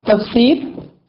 تفسیر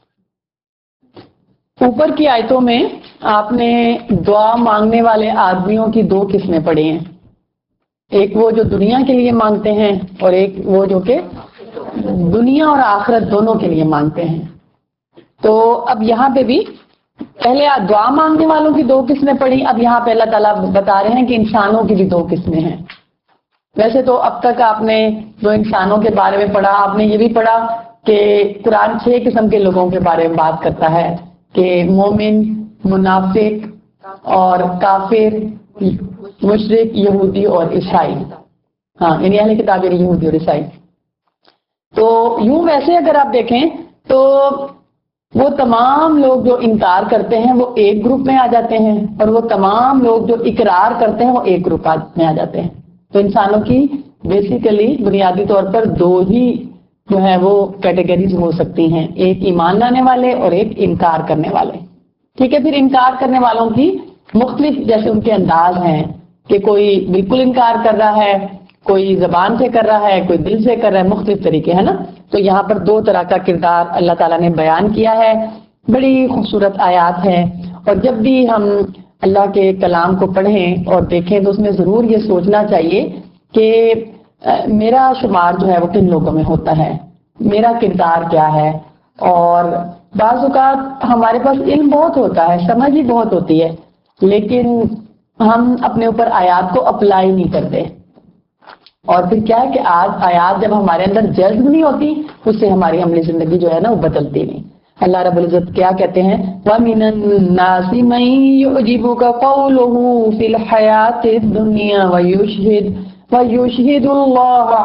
اوپر کی آیتوں میں آپ نے دعا مانگنے والے آدمیوں کی دو قسمیں پڑھی ہیں، ایک وہ جو دنیا کے لیے مانگتے ہیں اور ایک وہ جو کہ دنیا اور آخرت دونوں کے لیے مانگتے ہیں۔ تو اب یہاں پہ بھی پہلے دعا مانگنے والوں کی دو قسمیں پڑھی، اب یہاں پہ اللہ تعالیٰ بتا رہے ہیں کہ انسانوں کی بھی دو قسمیں ہیں۔ ویسے تو اب تک آپ نے جو انسانوں کے بارے میں پڑھا، آپ نے یہ بھی پڑھا کہ قرآن 6 قسم کے لوگوں کے بارے میں بات کرتا ہے کہ مومن، منافق اور کافر، مشرک، یہودی اور عیسائی، یعنی اہل کتاب یہودی اور عیسائی۔ تو یوں ویسے اگر آپ دیکھیں تو وہ تمام لوگ جو انکار کرتے ہیں وہ ایک گروپ میں آ جاتے ہیں، اور وہ تمام لوگ جو اقرار کرتے ہیں وہ ایک گروپ میں آ جاتے ہیں۔ تو انسانوں کی بیسیکلی بنیادی طور پر دو ہی جو ہے وہ کیٹیگریز ہو سکتی ہیں، ایک ایمان لانے والے اور ایک انکار کرنے والے۔ ٹھیک ہے، پھر انکار کرنے والوں کی مختلف جیسے ان کے انداز ہیں کہ کوئی بالکل انکار کر رہا ہے، کوئی زبان سے کر رہا ہے، کوئی دل سے کر رہا ہے، مختلف طریقے ہے نا۔ تو یہاں پر دو طرح کا کردار اللہ تعالیٰ نے بیان کیا ہے، بڑی خوبصورت آیات ہے۔ اور جب بھی ہم اللہ کے کلام کو پڑھیں اور دیکھیں تو اس میں ضرور یہ سوچنا چاہیے کہ میرا شمار جو ہے وہ کن لوگوں میں ہوتا ہے، میرا کردار کیا ہے۔ اور بعض اوقات ہمارے پاس علم بہت ہوتا ہے، سمجھ بھی بہت ہوتی ہے، لیکن ہم اپنے اوپر آیات کو اپلائی نہیں کرتے، اور پھر کیا ہے کہ آج آیات جب ہمارے اندر جذب نہیں ہوتی اس سے ہماری عملی زندگی جو ہے نا وہ بدلتی نہیں۔ اللہ رب العزت کیا کہتے ہیں، وَمِنَ النَّاسِ مَن يُعْجِبُكَ قَوْلُهُ فِي الْحَيَاةِ الدُّنْيَا وَيُشْهِدُ اللَّهَ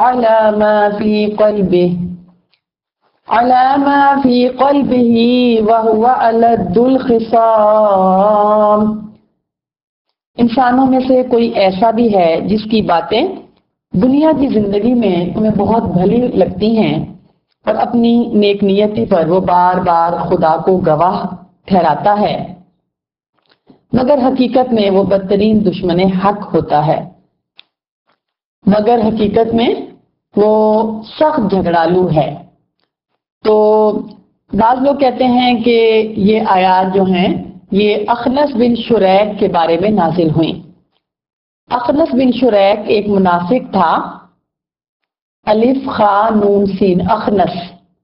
عَلَى مَا فِي قَلْبِهِ وَهُوَ أَلَدُّ الْخِصَامِ۔ انسانوں میں سے کوئی ایسا بھی ہے جس کی باتیں دنیا کی زندگی میں تمہیں بہت بھلی لگتی ہیں، اور اپنی نیک نیتی پر وہ بار بار خدا کو گواہ ٹھہراتا ہے، مگر حقیقت میں وہ بدترین دشمن حق ہوتا ہے، مگر حقیقت میں وہ سخت جھگڑالو ہے۔ تو بعض لوگ کہتے ہیں کہ یہ آیات جو ہیں یہ اخنس بن شریک کے بارے میں نازل ہوئیں۔ اخنس بن شریک ایک منافق تھا، الف خا نون سین، اخنس۔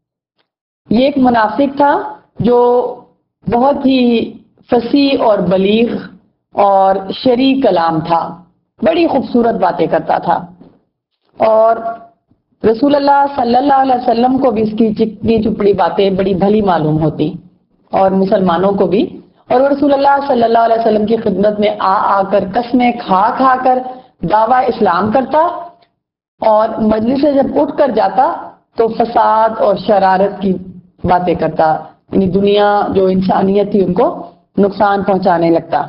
یہ ایک منافق تھا جو بہت ہی فصیح اور بلیغ اور شرعی کلام تھا، بڑی خوبصورت باتیں کرتا تھا، اور رسول اللہ صلی اللہ علیہ وسلم کو بھی اس کی چکنی چپڑی باتیں بڑی بھلی معلوم ہوتی، اور مسلمانوں کو بھی۔ اور رسول اللہ صلی اللہ علیہ وسلم کی خدمت میں آ کر قسمیں کھا کر دعویٰ اسلام کرتا، اور مجلس سے جب اٹھ کر جاتا تو فساد اور شرارت کی باتیں کرتا، یعنی دنیا جو انسانیت تھی ان کو نقصان پہنچانے لگتا۔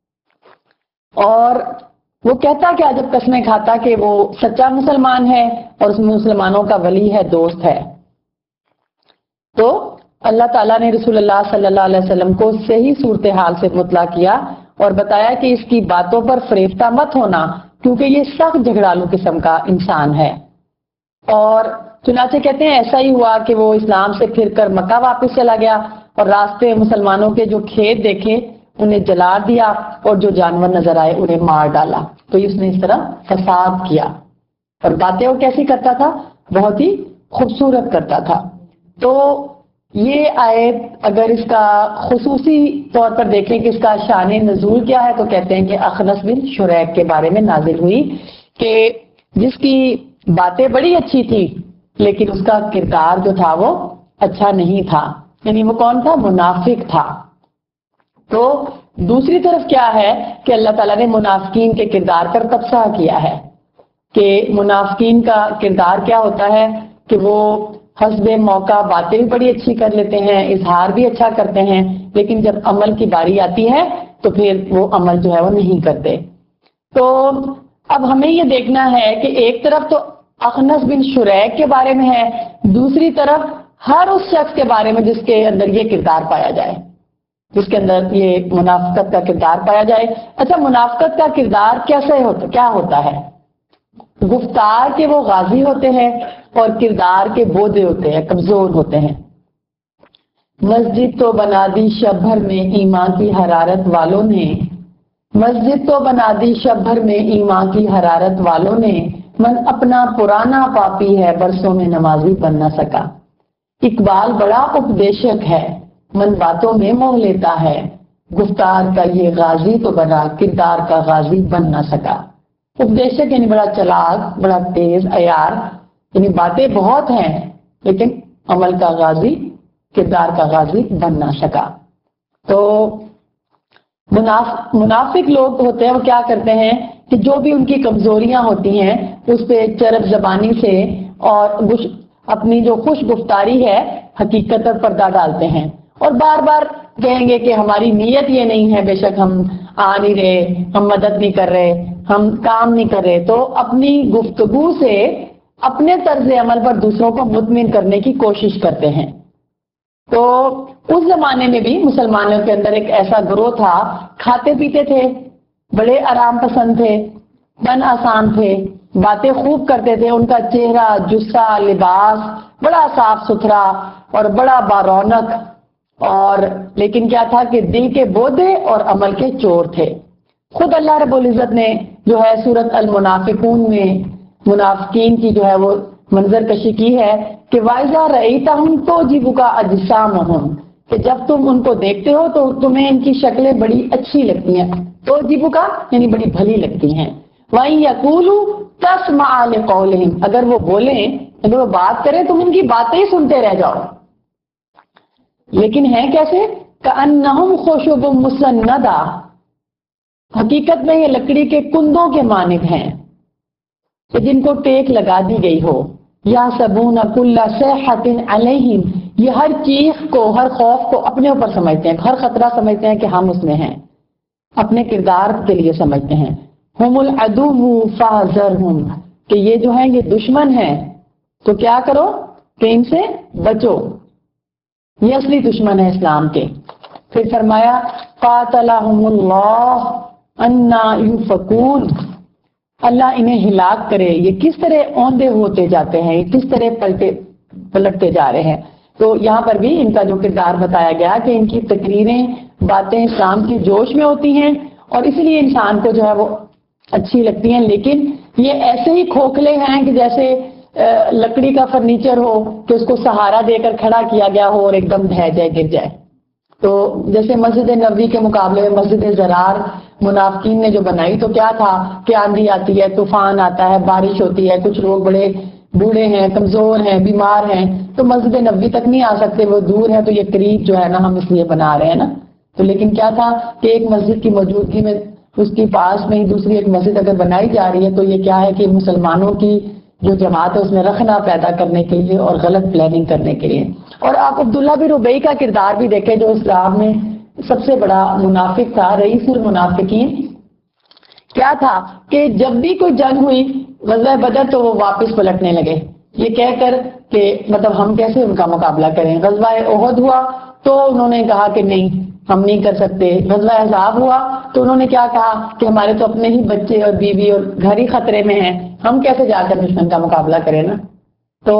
اور وہ کہتا کیا جب قسمیں کھاتا کہ وہ سچا مسلمان ہے اور اس مسلمانوں کا ولی ہے، دوست ہے۔ تو اللہ تعالیٰ نے رسول اللہ صلی اللہ علیہ وسلم کو صحیح صورتحال سے مطلع کیا اور بتایا کہ اس کی باتوں پر فریفتہ مت ہونا، کیونکہ یہ سخت جھگڑالو قسم کا انسان ہے۔ اور چنانچہ کہتے ہیں ایسا ہی ہوا کہ وہ اسلام سے پھر کر مکہ واپس چلا گیا، اور راستے میں مسلمانوں کے جو کھیت دیکھے انہیں جلا دیا، اور جو جانور نظر آئے انہیں مار ڈالا۔ تو اس نے اس طرح فساد کیا، اور باتیں وہ کیسی کرتا تھا، بہت ہی خوبصورت کرتا تھا۔ تو یہ آیت اگر اس کا خصوصی طور پر دیکھیں کہ اس کا شان نزول کیا ہے، تو کہتے ہیں کہ اخنس بن شریک کے بارے میں نازل ہوئی کہ جس کی باتیں بڑی اچھی تھی لیکن اس کا کردار جو تھا وہ اچھا نہیں تھا، یعنی وہ کون تھا، منافق تھا۔ تو دوسری طرف کیا ہے کہ اللہ تعالیٰ نے منافقین کے کردار پر تبصرہ کیا ہے کہ منافقین کا کردار کیا ہوتا ہے کہ وہ حسب موقع باتیں بھی بڑی اچھی کر لیتے ہیں، اظہار بھی اچھا کرتے ہیں، لیکن جب عمل کی باری آتی ہے تو پھر وہ عمل جو ہے وہ نہیں کرتے۔ تو اب ہمیں یہ دیکھنا ہے کہ ایک طرف تو اخنس بن شریک کے بارے میں ہے، دوسری طرف ہر اس شخص کے بارے میں جس کے اندر یہ کردار پایا جائے، جس کے اندر یہ منافقت کا کردار پایا جائے۔ اچھا، منافقت کا کردار کیسے ہوتا، کیا ہوتا ہے؟ گفتار کے وہ غازی ہوتے ہیں اور کردار کے بودے ہوتے ہیں، کمزور ہوتے ہیں۔ مسجد تو بنا دی شب بھر میں ایمان کی حرارت والوں نے، مسجد تو بنا دی شب بھر میں ایمان کی حرارت والوں نے، من اپنا پرانا پاپی ہے برسوں میں نمازی بن نہ سکا۔ اقبال بڑا اپدیشک ہے، من باتوں میں موہ لیتا ہے، گفتار کا یہ غازی تو بنا کردار کا غازی بن نہ سکا۔ اپدیشک یعنی بڑا چلاک، بڑا تیز عیار، یعنی باتیں بہت ہیں لیکن عمل کا غازی، کردار کا غازی بن نہ سکا۔ تو منافق لوگ ہوتے ہیں وہ کیا کرتے ہیں کہ جو بھی ان کی کمزوریاں ہوتی ہیں اس پہ چرب زبانی سے اور اپنی جو خوش گفتاری ہے حقیقت پر پردہ ڈالتے ہیں، اور بار بار کہیں گے کہ ہماری نیت یہ نہیں ہے، بے شک ہم آ نہیں رہے، ہم مدد نہیں کر رہے، ہم کام نہیں کر رہے، تو اپنی گفتگو سے اپنے طرز عمل پر دوسروں کو مطمئن کرنے کی کوشش کرتے ہیں۔ تو اس زمانے میں بھی مسلمانوں کے اندر ایک ایسا گروہ تھا، کھاتے پیتے تھے، بڑے آرام پسند تھے، من آسان تھے، باتیں خوب کرتے تھے، ان کا چہرہ، جسہ، لباس بڑا صاف ستھرا اور بڑا بارونق، اور لیکن کیا تھا کہ دل کے بودے اور عمل کے چور تھے۔ خود اللہ رب العزت نے جو ہے سورۃ المنافقون میں منافقین کی جو ہے وہ منظر کشی کی ہے کہ وَإِذَا رَأَيْتَهُمْ تُعْجِبُكَ أَجْسَامُهُمْ، کہ جب تم ان کو دیکھتے ہو تو تمہیں ان کی شکلیں بڑی اچھی لگتی ہیں، تُعْجِبُكَ یعنی بڑی بھلی لگتی ہیں، وَإِن يَقُولُوا تَسْمَعَ لِقَوْلِهِمْ، اگر وہ بولیں، اگر وہ بات کریں تم ان کی باتیں ہی سنتے رہ جاؤ، لیکن ہیں کیسے؟ كَأَنَّهُمْ خُشُبٌ مُّسَنَّدَةٌ، حقیقت میں یہ لکڑی کے کندوں کے مانند ہیں کہ جن کو ٹیک لگا دی گئی ہو، یا سبون کل صیحۃ علیہم، یہ ہر چیخ کو، ہر خوف کو اپنے اوپر سمجھتے ہیں، ہر خطرہ سمجھتے ہیں کہ ہم اس میں ہیں، اپنے کردار کے لیے سمجھتے ہیں۔ ہم العدو فاحذرہم، کہ یہ جو ہیں یہ دشمن ہیں تو کیا کرو کہ ان سے بچو، یہ اصلی دشمن ہے اسلام کے۔ پھر فرمایا قاتلہم اللہ انا یؤفکون، اللہ انہیں ہلاک کرے، یہ کس طرح اوندے ہوتے جاتے ہیں، یہ کس طرح پلٹتے جا رہے ہیں۔ تو یہاں پر بھی ان کا جو کردار بتایا گیا کہ ان کی تقریریں، باتیں اسلام کی جوش میں ہوتی ہیں اور اسی لیے انسان کو جو ہے وہ اچھی لگتی ہیں، لیکن یہ ایسے ہی کھوکھلے ہیں کہ جیسے لکڑی کا فرنیچر ہو کہ اس کو سہارا دے کر کھڑا کیا گیا ہو اور ایک دم ڈھہ جائے، گر جائے۔ تو جیسے مسجد نبوی کے مقابلے میں مسجد زرار منافقین نے جو بنائی تو کیا تھا کہ آندھی آتی ہے، طوفان آتا ہے، بارش ہوتی ہے، کچھ لوگ بڑے بوڑھے ہیں، کمزور ہیں، بیمار ہیں، تو مسجد نبوی تک نہیں آ سکتے، وہ دور ہے، تو یہ قریب جو ہے نا ہم اس لیے بنا رہے ہیں نا۔ تو لیکن کیا تھا کہ ایک مسجد کی موجودگی میں اس کے پاس میں ہی دوسری ایک مسجد اگر بنائی جا رہی ہے تو یہ کیا ہے کہ مسلمانوں کی جو جماعت ہے اس میں رکھنا پیدا کرنے کے لیے اور غلط پلاننگ کرنے کے لیے۔ اور آپ عبداللہ بن ربیع کا کردار بھی دیکھیں جو اسلام میں سب سے بڑا منافق تھا، رئیس المنافقین۔ کیا تھا کہ جب بھی کوئی جنگ ہوئی غزوہ بدر تو وہ واپس پلٹنے لگے، یہ کہہ کر کہ مطلب ہم کیسے ان کا مقابلہ کریں۔ غزوہ احد ہوا تو انہوں نے کہا کہ نہیں ہم نہیں کر سکتے۔ غزوہ احزاب ہوا تو انہوں نے کیا کہا کہ ہمارے تو اپنے ہی بچے اور بیوی اور گھر ہی خطرے میں ہیں، ہم کیسے جا کر دشمن کا مقابلہ کریں نا۔ تو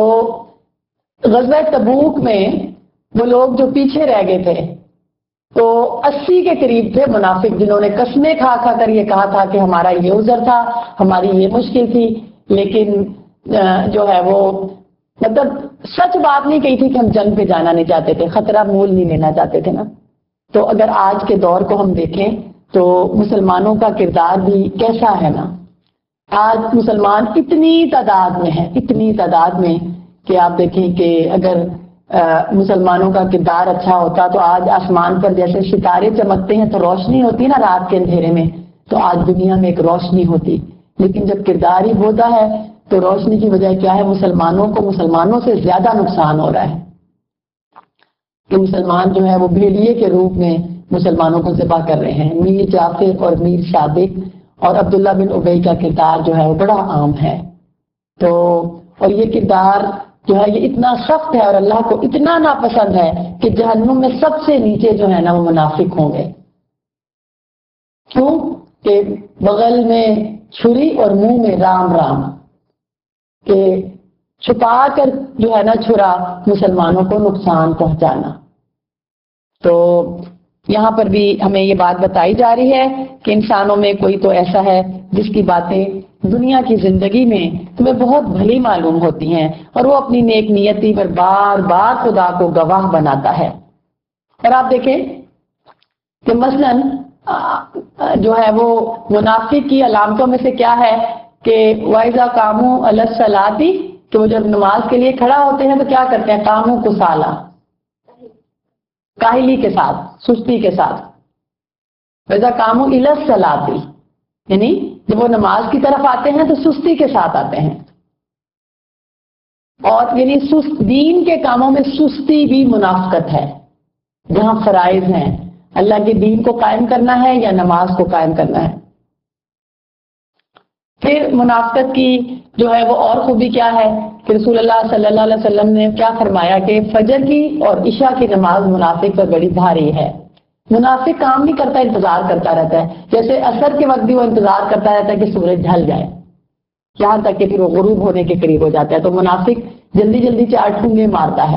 غزوہ تبوک میں وہ لوگ جو پیچھے رہ گئے تھے تو 80 کے قریب تھے منافق، جنہوں نے قسمیں کھا کھا کر یہ کہا تھا کہ ہمارا یہ عذر تھا، ہماری یہ مشکل تھی، لیکن جو ہے وہ مطلب سچ بات نہیں کہی تھی کہ ہم جنگ پہ جانا نہیں چاہتے تھے، خطرہ مول نہیں لینا چاہتے تھے نا۔ تو اگر آج کے دور کو ہم دیکھیں تو مسلمانوں کا کردار بھی کیسا ہے نا۔ آج مسلمان اتنی تعداد میں ہیں، اتنی تعداد میں کہ آپ دیکھیں کہ اگر مسلمانوں کا کردار اچھا ہوتا تو آج آسمان پر جیسے ستارے چمکتے ہیں تو روشنی ہوتی نا رات کے اندھیرے میں، تو آج دنیا میں ایک روشنی ہوتی، لیکن جب کردار ہی بودا ہے تو روشنی کی وجہ کیا ہے؟ مسلمانوں کو مسلمانوں سے زیادہ نقصان ہو رہا ہے کہ مسلمان جو ہے وہ بھیڑیے کے روپ میں مسلمانوں کو ذبح کر رہے ہیں۔ میر جعفر اور میر صادق اور عبداللہ بن ابی کا کردار جو ہے وہ بڑا عام ہے۔ تو اور یہ کردار جو ہے یہ اتنا سخت ہے اور اللہ کو اتنا ناپسند ہے کہ جہنم میں سب سے نیچے جو ہے نا وہ منافق ہوں گے۔ کیوں کہ بغل میں چھری اور منہ میں رام رام، کہ چھپا کر جو ہے نا چھرا مسلمانوں کو نقصان پہنچانا۔ تو یہاں پر بھی ہمیں یہ بات بتائی جا رہی ہے کہ انسانوں میں کوئی تو ایسا ہے جس کی باتیں دنیا کی زندگی میں تمہیں بہت بھلی معلوم ہوتی ہیں اور وہ اپنی نیک نیتی پر بار بار خدا کو گواہ بناتا ہے. اور آپ دیکھیں کہ مثلاً جو ہے وہ منافق کی علامتوں میں سے کیا ہے کہ وَإِذَا قَامُوا عَلَى الصَّلَاةِ کہ وہ جب نماز کے لیے کھڑا ہوتے ہیں تو کیا کرتے ہیں؟ قاموا کسالى، کاہلی کے ساتھ، سستی کے ساتھ. وَإِذَا قَامُوا إِلَى الصَّلَاةِ یعنی جب وہ نماز کی طرف آتے ہیں تو سستی کے ساتھ آتے ہیں. اور یعنی دین کے کاموں میں سستی بھی منافقت ہے. جہاں فرائض ہیں، اللہ کے دین کو قائم کرنا ہے یا نماز کو قائم کرنا ہے. پھر منافقت کی جو ہے وہ اور خوبی کیا ہے کہ رسول اللہ صلی اللہ علیہ وسلم نے کیا فرمایا کہ فجر کی اور عشاء کی نماز منافق پر بڑی بھاری ہے. منافق کام نہیں کرتا، انتظار کرتا رہتا ہے. جیسے عصر کے وقت بھی وہ انتظار کرتا رہتا ہے کہ سورج ڈھل جائے، یہاں تک کہ پھر وہ غروب ہونے کے قریب ہو جاتا ہے. تو منافق جلدی جلدی 4 ٹھونگے مارتا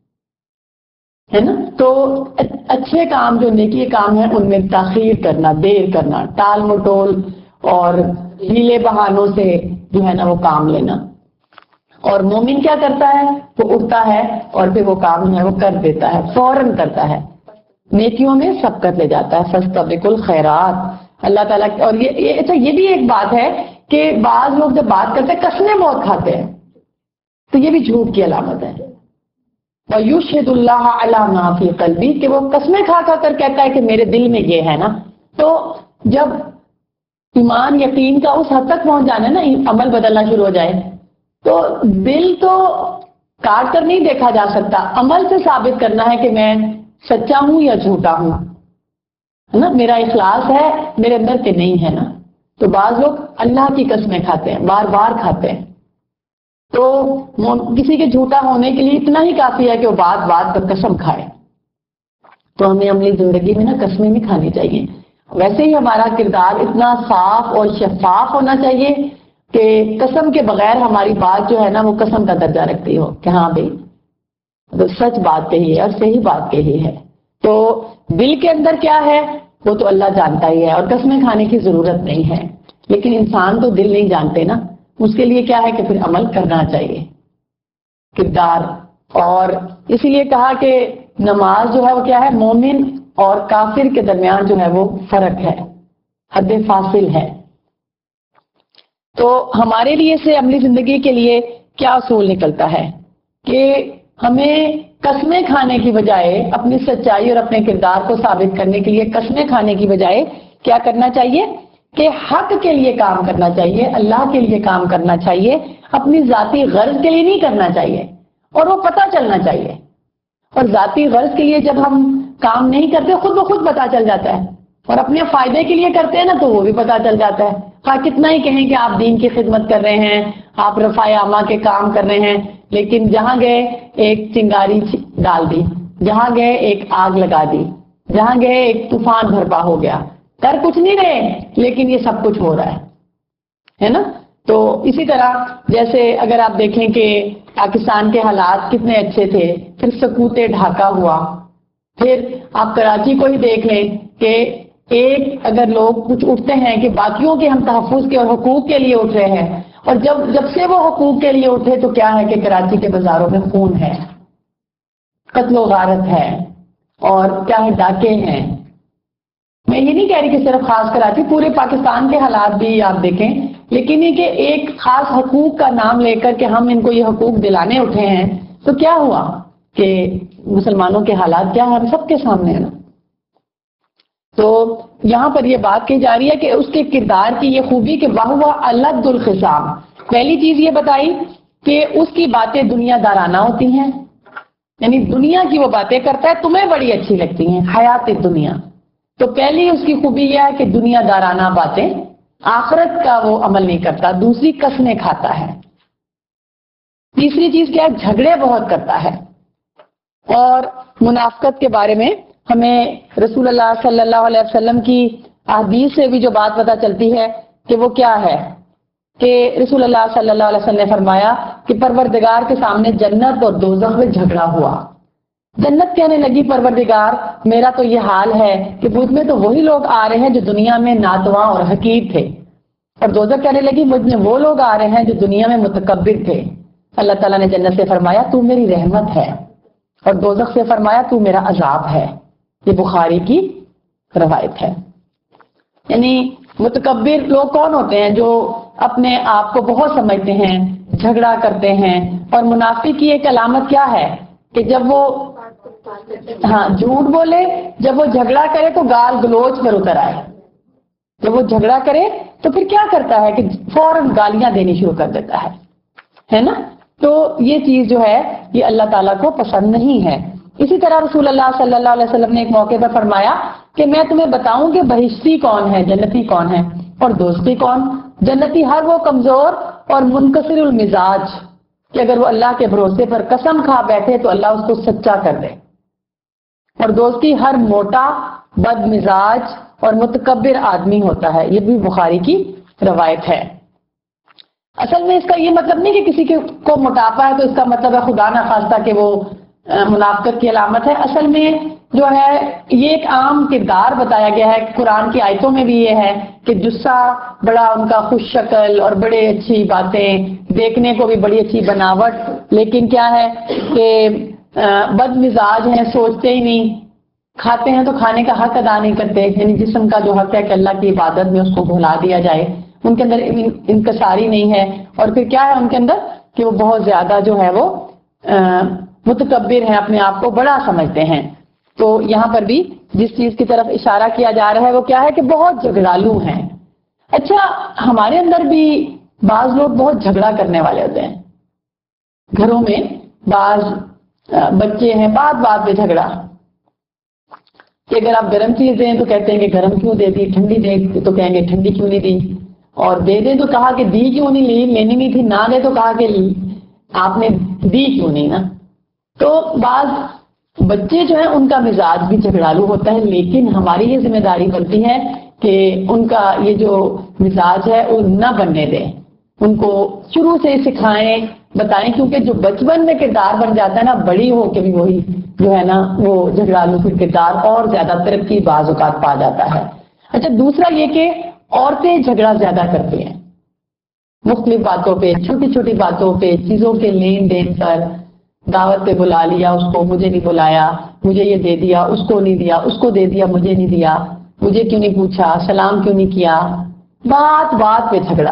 ہے نا. تو اچھے کام جو نیکی کام ہیں ان میں تاخیر کرنا، دیر کرنا، ٹال مٹول اور ہیلے بہانوں سے جو ہے نا وہ کام لینا. اور مومن کیا کرتا ہے؟ وہ اٹھتا ہے اور پھر وہ کام ہے وہ کر دیتا ہے، فوراً کرتا ہے، نیکیوں میں سبقت لے جاتا ہے. فاستبقوا الخیرات اللہ تعالیٰ. اور یہ بھی ایک بات ہے کہ بعض لوگ جب بات کرتے ہیں قسمیں بہت کھاتے ہیں، تو یہ بھی جھوٹ کی علامت ہے. وَيُشْهِدُ اللَّهَ عَلَى مَا فِي قَلْبِهِ کہ وہ قسمیں کھا کھا کر کہتا ہے کہ میرے دل میں یہ ہے نا. تو جب ایمان یقین کا اس حد تک پہنچ جانا ہے نا، عمل بدلنا شروع ہو جائے، تو دل تو کاٹ کر نہیں دیکھا جا سکتا، عمل سے ثابت کرنا ہے کہ میں سچا ہوں یا جھوٹا ہوں، ہے نا، میرا اخلاص ہے میرے اندر کہ نہیں ہے نا. تو بعض لوگ اللہ کی قسمیں کھاتے ہیں، بار بار کھاتے ہیں. تو کسی کے جھوٹا ہونے کے لیے اتنا ہی کافی ہے کہ وہ بات بات پر قسم کھائے. تو ہمیں اپنی زندگی میں نا قسمیں نہیں کھانی چاہیے. ویسے ہی ہمارا کردار اتنا صاف اور شفاف ہونا چاہیے کہ قسم کے بغیر ہماری بات جو ہے نا وہ قسم کا درجہ رکھتی ہو کہ ہاں بھائی تو سچ بات کہی ہے اور صحیح بات کہی ہے. تو دل کے اندر کیا ہے وہ تو اللہ جانتا ہی ہے اور قسمیں کھانے کی ضرورت نہیں ہے. لیکن انسان تو دل نہیں جانتے نا، اس کے لیے کیا ہے کہ پھر عمل کرنا چاہیے کردار. اور اسی لیے کہا کہ نماز جو ہے وہ کیا ہے، مومن اور کافر کے درمیان جو ہے وہ فرق ہے، حد فاصل ہے. تو ہمارے لیے سے عملی زندگی کے لیے کیا اصول نکلتا ہے کہ ہمیں قسمیں کھانے کی بجائے اپنی سچائی اور اپنے کردار کو ثابت کرنے کے لیے قسمیں کھانے کی بجائے کیا کرنا چاہیے کہ حق کے لیے کام کرنا چاہیے، اللہ کے لیے کام کرنا چاہیے، اپنی ذاتی غرض کے لیے نہیں کرنا چاہیے. اور وہ پتہ چلنا چاہیے. اور ذاتی غرض کے لیے جب ہم کام نہیں کرتے خود بخود پتہ چل جاتا ہے، اور اپنے فائدے کے لیے کرتے ہیں نا تو وہ بھی پتہ چل جاتا ہے. خواہ کتنا ہی کہیں کہ آپ دین کی خدمت کر رہے ہیں، آپ رفع عامہ کے کام کر رہے ہیں، لیکن جہاں گئے ایک چنگاری ڈال دی، جہاں گئے ایک آگ لگا دی، جہاں گئے ایک طوفان برپا ہو گیا. کر کچھ نہیں رہے لیکن یہ سب کچھ ہو رہا ہے نا. تو اسی طرح جیسے اگر آپ دیکھیں کہ پاکستان کے حالات کتنے اچھے تھے، پھر سکوت ڈھاکہ ہوا، پھر آپ کراچی کو ہی دیکھ لیں کہ ایک اگر لوگ کچھ اٹھتے ہیں کہ باقیوں کے ہم تحفظ کے اور حقوق کے لیے اٹھ رہے ہیں، اور جب سے وہ حقوق کے لیے اٹھے تو کیا ہے کہ کراچی کے بازاروں میں خون ہے، قتل و غارت ہے، اور کیا ہے ڈاکے ہیں. میں یہ نہیں کہہ رہی کہ صرف خاص کراچی، پورے پاکستان کے حالات بھی آپ دیکھیں، لیکن یہ کہ ایک خاص حقوق کا نام لے کر کہ ہم ان کو یہ حقوق دلانے اٹھے ہیں تو کیا ہوا کہ مسلمانوں کے حالات کیا ہیں ہم سب کے سامنے ہے نا. تو یہاں پر یہ بات کہی جا رہی ہے کہ اس کے کردار کی یہ خوبی کہ وَهُوَ أَلَدُّ الْخِصَامِ. پہلی چیز یہ بتائی کہ اس کی باتیں دنیا دارانہ ہوتی ہیں، یعنی دنیا کی وہ باتیں کرتا ہے تمہیں بڑی اچھی لگتی ہیں، حیات دنیا. تو پہلی اس کی خوبی یہ ہے کہ دنیا دارانہ باتیں، آخرت کا وہ عمل نہیں کرتا. دوسری قسمیں کھاتا ہے. تیسری چیز کیا ہے، جھگڑے بہت کرتا ہے. اور منافقت کے بارے میں ہمیں رسول اللہ صلی اللہ علیہ وسلم کی احادیث سے بھی جو بات پتہ چلتی ہے کہ وہ کیا ہے کہ رسول اللہ صلی اللہ علیہ وسلم نے فرمایا کہ پروردگار کے سامنے جنت اور دوزخ میں جھگڑا ہوا، जन्नत कहने लगी परवरदिगार मेरा तो ये हाल है कि मुझ में तो वही लोग आ रहे हैं जो दुनिया में नातवा और हकीर थे, और दोज़ख कहने लगी मुझ में वो लोग आ रहे हैं जो दुनिया में मुतकब्बिर थे। अल्लाह ताला ने जन्नत से फरमाया तू मेरी रहमत है, और दोज़ख से फरमाया तू मेरा अजाब है। ये बुखारी की रवायत है। यानी मुतकब्बिर लोग कौन होते हैं? जो अपने आप को बहुत समझते हैं, झगड़ा करते हैं। और मुनाफिक की एक अलामत क्या है कि जब वो झूठ बोले, जब वो झगड़ा करे तो गाल गलोच पर उतर आए। जब वो झगड़ा करे तो फिर क्या करता है कि फौरन गालियां देनी शुरू कर देता है ना। तो ये चीज जो है ये अल्लाह ताला को पसंद नहीं है। इसी तरह रसूल अल्लाह सल्लल्लाहु अलैहि वसल्लम ने एक मौके पर फरमाया कि मैं तुम्हें बताऊं कि बहिश्ती कौन है, जन्नती कौन है और दोस्ती कौन। जन्नती हर वो कमजोर और मुनकसिरुल मिजाज कि अगर वो अल्लाह के भरोसे पर कसम खा बैठे तो अल्लाह उसको सच्चा कर दे, और दोस्ती हर मोटा बदमिजाज और मुतकब्बिर आदमी होता है। ये भी बुखारी की रवायत है। असल में इसका ये मतलब नहीं कि किसी को मोटापा है तो इसका मतलब है खुदा ना खास्ता कि वो मुनाफिकत की अलामत है। असल में जो है ये एक आम किरदार बताया गया है। कुरान की आयतों में भी ये है कि जुस्सा बड़ा उनका खुश शक्ल और बड़े अच्छी बातें, देखने को भी बड़ी अच्छी बनावट, लेकिन क्या है कि बदमिजाज हैं, सोचते ही नहीं, खाते हैं तो खाने का हक अदा नहीं करते। यानी जिस्म का जो हक है कि अल्लाह की इबादत में उसको भुला दिया जाए, उनके अंदर इनकसारी नहीं है। और फिर क्या है उनके अंदर कि वो बहुत ज्यादा जो है वो मुतकब्बिर हैं, अपने आप को बड़ा समझते हैं। तो यहाँ पर भी जिस चीज की तरफ इशारा किया जा रहा है वो क्या है कि बहुत झगड़ालू हैं। अच्छा, हमारे अंदर भी बाज लोग बहुत झगड़ा करने वाले होते हैं। घरों में बाज बच्चे हैं, बात बात पे झगड़ा कि अगर आप गर्म चीज दें तो कहते हैं कि गर्म क्यों दे दी, ठंडी दे तो कहेंगे ठंडी क्यों नहीं दी, और दे दे तो कहा कि दी क्यों नहीं, ली लेनी नहीं थी, ना दे तो कहा कि आपने दी क्यों नहीं ना। तो बाज बच्चे जो है उनका मिजाज भी झगड़ालू होता है, लेकिन हमारी ये जिम्मेदारी बनती है कि उनका ये जो मिजाज है वो न बनने दें, उनको शुरू से सिखाएं, बताएं, क्योंकि जो बचपन में किरदार बन जाता है ना, बड़ी हो के भी वही जो है ना वो झगड़ालू फिर किरदार और ज्यादा तरक्की बाज औकात पा जाता है। अच्छा, दूसरा ये कि औरतें झगड़ा ज्यादा करती हैं मुख्तलिफ बातों पे, छोटी छोटी बातों पे, चीजों के लेन देन पर। दावत पे बुला लिया उसको, मुझे नहीं बुलाया, मुझे ये दे दिया, उसको नहीं दिया, उसको दे दिया, मुझे नहीं दिया, मुझे क्यों नहीं पूछा, सलाम क्यों नहीं किया, बात बात पे झगड़ा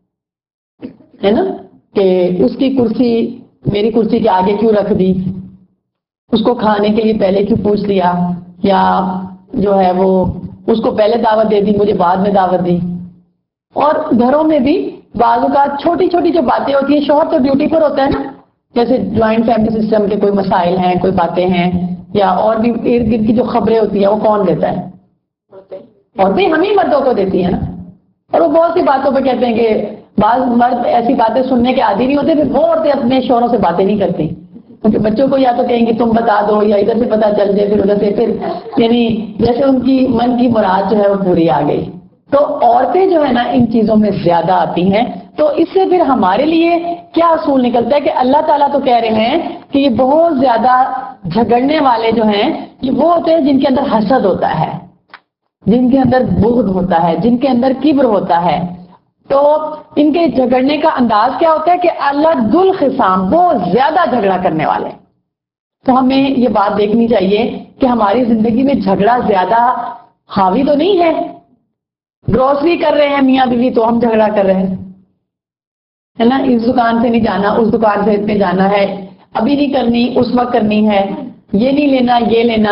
है ना। कि उसकी कुर्सी मेरी कुर्सी के आगे क्यों रख दी, उसको खाने के लिए पहले क्यों पूछ लिया, या जो है वो उसको पहले दावत दे दी, मुझे बाद में दावत दी। और घरों में भी बाजू का छोटी छोटी जो बातें होती है, शौहर तो ड्यूटी पर होता है ना, जैसे ज्वाइंट फैमिली सिस्टम के कोई मसाइल हैं, कोई बातें हैं, या और भी इर्द गिर्द की जो खबरें होती है वो कौन देता है? औरतें हम ही मर्दों को देती है ना। और वो बहुत सी बातों पर कहते हैं कि बाज मर्द ऐसी बातें सुनने के आदी नहीं होते, फिर वो औरतें अपने शोहरों से बातें नहीं करती, क्योंकि बच्चों को या तो कहेंगे तुम बता दो, या इधर से पता चल जाए, फिर उधर से, फिर यानी जैसे उनकी मन की मुराद जो है वो पूरी आ गई। तो औरतें जो है ना इन चीजों में ज्यादा आती हैं। तो इससे फिर हमारे लिए क्या असूल निकलता है कि अल्लाह ताला तो कह रहे हैं कि ये बहुत ज्यादा झगड़ने वाले जो हैं ये वो होते हैं जिनके अंदर हसद होता है, जिनके अंदर बुग़्ज़ होता है, जिनके अंदर किब्र होता है। तो इनके झगड़ने का अंदाज क्या होता है कि अल्लादुल खिसाम, वो ज्यादा झगड़ा करने वाले। तो हमें ये बात देखनी चाहिए कि हमारी जिंदगी में झगड़ा ज्यादा हावी तो नहीं है। ग्रोसरी कर रहे हैं मियाँ बीवी तो हम झगड़ा कर रहे हैं, है ना, इस दुकान से नहीं जाना, उस दुकान से पे जाना है, अभी नहीं करनी, उस वक्त करनी है, ये नहीं लेना, ये लेना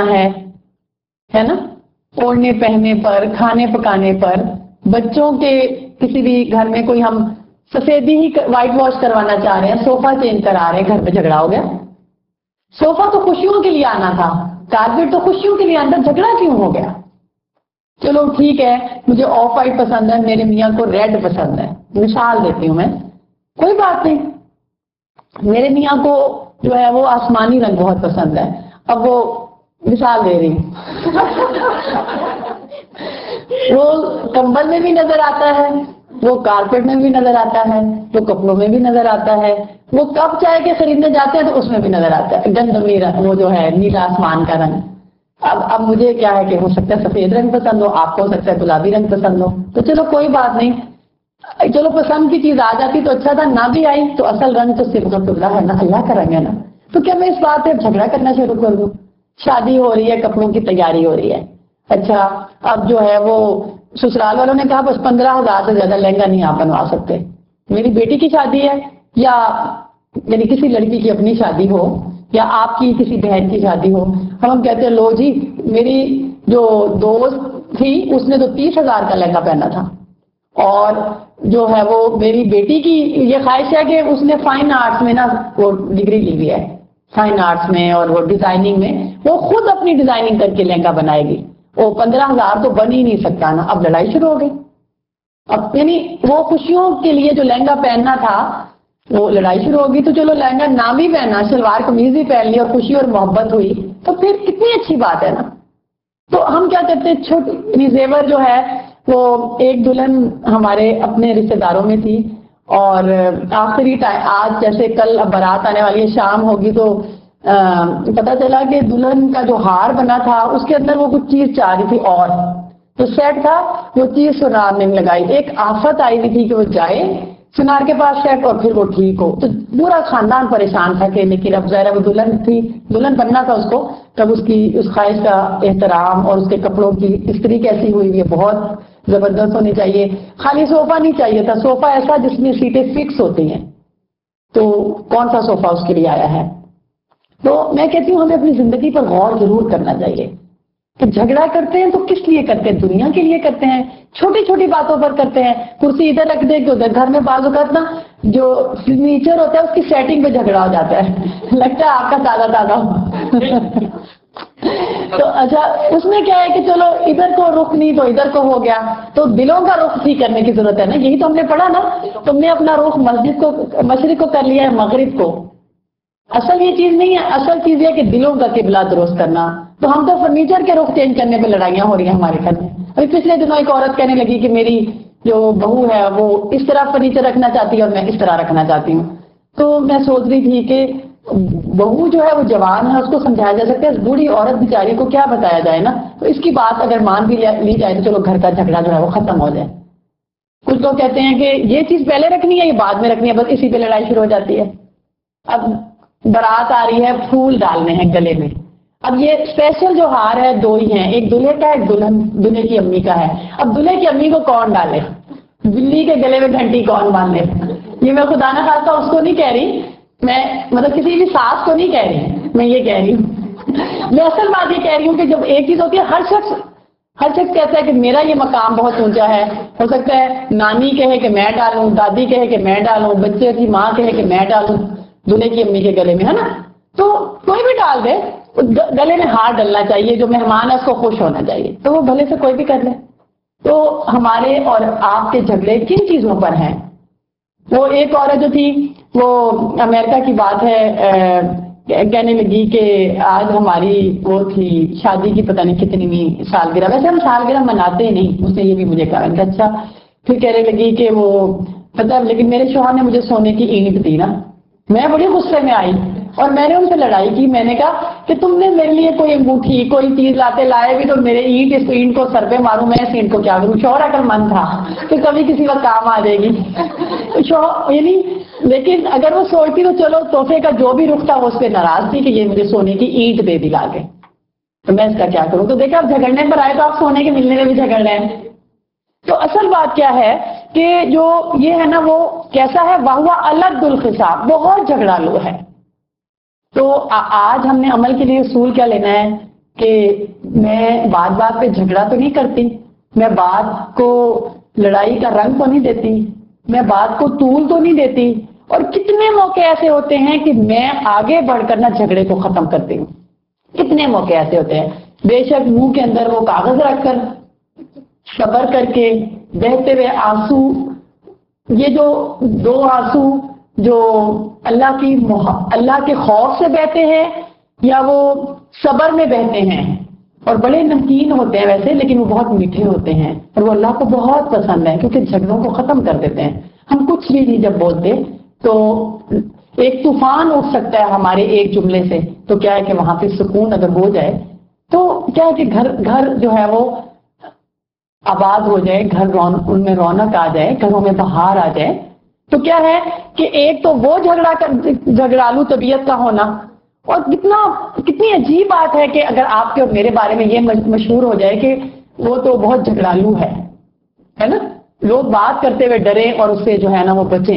है ना। ओढ़ने पहनने पर, खाने पकाने पर, बच्चों के किसी भी घर में कोई हम सफेदी ही व्हाइट वॉश करवाना चाह रहे हैं, सोफा चेंज करा रहे हैं, घर पे झगड़ा हो गया। सोफा तो खुशियों के लिए आना था, कारपेट तो खुशियों के लिए, अंदर झगड़ा क्यों हो गया? चलो ठीक है, मुझे ऑफ वाइट पसंद है, मेरे मियाँ को रेड पसंद है, मिसाल देती हूँ मैं, कोई बात नहीं, मेरे मियाँ को जो है वो आसमानी रंग बहुत पसंद है, अब वो मिसाल दे रही रोज कंबल में भी नजर आता है, وہ کارپیٹ میں بھی نظر آتا ہے، وہ کپڑوں میں بھی نظر آتا ہے، وہ کپ چائے کے خریدنے جاتے ہیں تو اس میں بھی نظر آتا ہے گندمی رنگ، وہ جو ہے نیلا آسمان کا رنگ۔ اب مجھے کیا ہے کہ ہو سکتا ہے سفید رنگ پسند ہو، آپ کو ہو سکتا ہے گلابی رنگ پسند ہو، تو چلو کوئی بات نہیں، چلو پسند کی چیز آ جاتی تو اچھا تھا، نہ بھی آئی تو اصل رنگ تو صبغۃ اللہ ہے نا، اللہ کا رنگ ہے نا، تو کیا میں اس بات پہ جھگڑا کرنا شروع کر دوں؟ شادی ہو رہی ہے، کپڑوں کی تیاری ہو رہی ہے، اچھا اب جو ہے وہ سسرال والوں نے کہا بس 15,000 سے زیادہ لہنگا نہیں آپ بنوا سکتے، میری بیٹی کی شادی ہے یا یعنی کسی لڑکی کی اپنی شادی ہو یا آپ کی کسی بہن کی شادی ہو، ہم کہتے ہیں لو جی میری جو دوست تھی اس نے تو 30,000 کا لہنگا پہنا تھا، اور جو ہے وہ میری بیٹی کی یہ خواہش ہے کہ اس نے فائن آرٹس میں نا وہ ڈگری لی ہوئی ہے، فائن آرٹس میں اور وہ ڈیزائننگ میں، وہ خود اپنی ڈیزائننگ کر کے لہنگا بنائے گی، وہ 15,000 تو بن ہی نہیں سکتا نا۔ اب لڑائی شروع ہو گئی، اب یعنی وہ خوشیوں کے لیے جو لہنگا پہننا تھا وہ لڑائی شروع ہوگی، تو چلو لہنگا نہ بھی پہنا، شلوار قمیض بھی پہن لی اور خوشی اور محبت ہوئی تو پھر کتنی اچھی بات ہے نا۔ تو ہم کیا کرتے ہیں، چھوٹی زیور جو ہے وہ ایک دلہن ہمارے اپنے رشتے داروں میں تھی، اور آخری ٹائم آج جیسے کل بارات آنے والی ہے، شام ہوگی تو پتا چلا کہ دلہن کا جو ہار بنا تھا اس کے اندر وہ کچھ چیز چاہ رہی تھی، اور جو سیٹ تھا وہ چیز سنار نے لگائی، ایک آفت آئی ہوئی تھی کہ وہ جائے سنار کے پاس سیٹ اور پھر وہ ٹھیک ہو، تو پورا خاندان پریشان تھا کہ لیکن اب ظاہر وہ دلہن تھی، دلہن بننا تھا اس کو، تب اس کی اس خواہش کا احترام اور اس کے کپڑوں کی استری کیسی ہوئی ہے بہت زبردست ہونی چاہیے، خالی صوفہ نہیں چاہیے تھا، صوفہ ایسا جس میں سیٹیں فکس ہوتی ہیں، تو کون سا صوفہ اس کے لیے آیا ہے۔ تو میں کہتی ہوں ہمیں اپنی زندگی پر غور ضرور کرنا چاہیے کہ جھگڑا کرتے ہیں تو کس لیے کرتے ہیں، دنیا کے لیے کرتے ہیں، چھوٹی چھوٹی باتوں پر کرتے ہیں، کرسی ادھر رکھ دے کہ ادھر، گھر میں بعض اوقات نا جو فرنیچر ہوتا ہے اس کی سیٹنگ پہ جھگڑا ہو جاتا ہے، لگتا ہے آپ کا تازہ تازہ تو اچھا اس میں کیا ہے کہ چلو ادھر کو رخ نہیں تو ادھر کو ہو گیا، تو دلوں کا رخ ٹھیک کرنے کی ضرورت ہے نا، یہی تو ہم نے پڑھا نا، تم نے اپنا رخ مسجد کو مشرق کو کر لیا ہے مغرب کو، اصل یہ چیز نہیں ہے، اصل چیز یہ کہ دلوں کا قبلہ درست کرنا۔ تو ہم تو فرنیچر کے رخ چینج کرنے پہ لڑائیاں ہو رہی ہیں ہمارے گھر میں۔ ابھی پچھلے دنوں ایک عورت کہنے لگی کہ میری جو بہو ہے وہ اس طرح فرنیچر رکھنا چاہتی ہے اور میں اس طرح رکھنا چاہتی ہوں، تو میں سوچ رہی تھی کہ بہو جو ہے وہ جوان ہے، اس کو سمجھایا جا سکتا ہے، اس بوڑھی عورت بیچاری کو کیا بتایا جائے نا، تو اس کی بات اگر مان بھی لی جائے تو چلو گھر کا جھگڑا جو ہے وہ ختم ہو جائے۔ کچھ لوگ کہتے ہیں کہ یہ چیز پہلے رکھنی ہے یہ بعد میں رکھنی ہے، بس اسی پہ لڑائی شروع ہو جاتی ہے۔ اب بارات آ رہی ہے، پھول ڈالنے ہیں گلے میں، اب یہ اسپیشل جو ہار ہے دو ہی ہیں، ایک دلہے کا ایک دلہے کی امی کا ہے، اب دلہے کی امی کو کون ڈالے، بلی کے گلے میں گھنٹی کون باندھے، یہ میں خدا نہ خواستہ اس کو نہیں کہہ رہی، میں مطلب کسی بھی ساس کو نہیں کہہ رہی، میں یہ کہہ رہی ہوں، میں اصل بات یہ کہہ رہی ہوں کہ جب ایک چیز ہوتی ہے ہر شخص کہتا ہے کہ میرا یہ مقام بہت اونچا ہے، ہو سکتا ہے نانی کہے کہ میں ڈالوں، دادی کہے کہ میں ڈالوں، بچے کی ماں کہے کہ میں ڈالوں دلہے کی امی کے گلے میں، ہے نا، تو کوئی بھی ڈال دے، گلے میں ہار ڈلنا چاہیے، جو مہمان ہے اس کو خوش ہونا چاہیے، تو وہ بھلے سے کوئی بھی کر لے۔ تو ہمارے اور آپ کے جھگڑے کن چیزوں پر ہیں؟ وہ ایک عورت جو تھی وہ امریکہ کی بات ہے، کہنے لگی کہ آج ہماری وہ تھی شادی کی پتہ نہیں کتنی سالگرہ، ویسے ہم سالگرہ مناتے ہی نہیں، اس نے یہ بھی مجھے کہا کہ اچھا، پھر کہنے لگی کہ وہ پتہ لیکن میرے شوہر نے مجھے سونے کی اینٹ دی نا، میں بڑی غصے میں آئی اور میں نے ان سے لڑائی کی، میں نے کہا کہ تم نے میرے لیے کوئی انگوٹھی کوئی چیز لائے بھی تو میرے اینٹ کو سر پہ ماروں، میں اس اینٹ کو کیا کروں، شوہر عقل مند تھا کہ کبھی کسی وقت کام آ جائے گی یعنی، لیکن اگر وہ سوچتی تو چلو تحفے کا جو بھی رخ تھا وہ اس پہ ناراض تھی کہ یہ مجھے سونے کی اینٹ دے دی لا کے، تو میں اس کا کیا کروں، تو دیکھا آپ جھگڑنے پر آئے تو آپ سونے کے ملنے میں بھی جھگڑ رہے ہیں۔ تو اصل بات کیا ہے کہ جو یہ ہے نا وہ کیسا ہے، وَهُوَ أَلَدُّ الْخِصَامِ، بہت جھگڑالو ہے۔ تو آج ہم نے عمل کے لیے اصول کیا لینا ہے کہ میں بات بات پہ جھگڑا تو نہیں کرتی، میں بات کو لڑائی کا رنگ تو نہیں دیتی، میں بات کو طول تو نہیں دیتی، اور کتنے موقع ایسے ہوتے ہیں کہ میں آگے بڑھ کر نہ جھگڑے کو ختم کرتی ہوں، کتنے موقع ایسے ہوتے ہیں، بے شک منہ کے اندر وہ کاغذ رکھ کر صبر کر کے بہتے ہوئے آنسو، یہ جو دو آنسو جو اللہ کے خوف سے بہتے ہیں یا وہ صبر میں بہتے ہیں، اور بڑے نمکین ہوتے ہیں ویسے، لیکن وہ بہت میٹھے ہوتے ہیں اور وہ اللہ کو بہت پسند ہے کیونکہ جھگڑوں کو ختم کر دیتے ہیں۔ ہم کچھ بھی نہیں جب بولتے تو ایک طوفان اٹھ سکتا ہے ہمارے ایک جملے سے، تو کیا ہے کہ وہاں پہ سکون اگر ہو جائے تو کیا ہے کہ گھر جو ہے وہ آباد ہو جائے، ان میں رونق آ جائے، گھروں میں بہار آ جائے۔ تو کیا ہے کہ ایک تو وہ جھگڑالو طبیعت کا ہونا، اور کتنی عجیب بات ہے کہ اگر آپ کے اور میرے بارے میں یہ مشہور ہو جائے کہ وہ تو بہت جھگڑالو ہے نا، لوگ بات کرتے ہوئے ڈریں اور اس سے جو ہے نا وہ بچیں،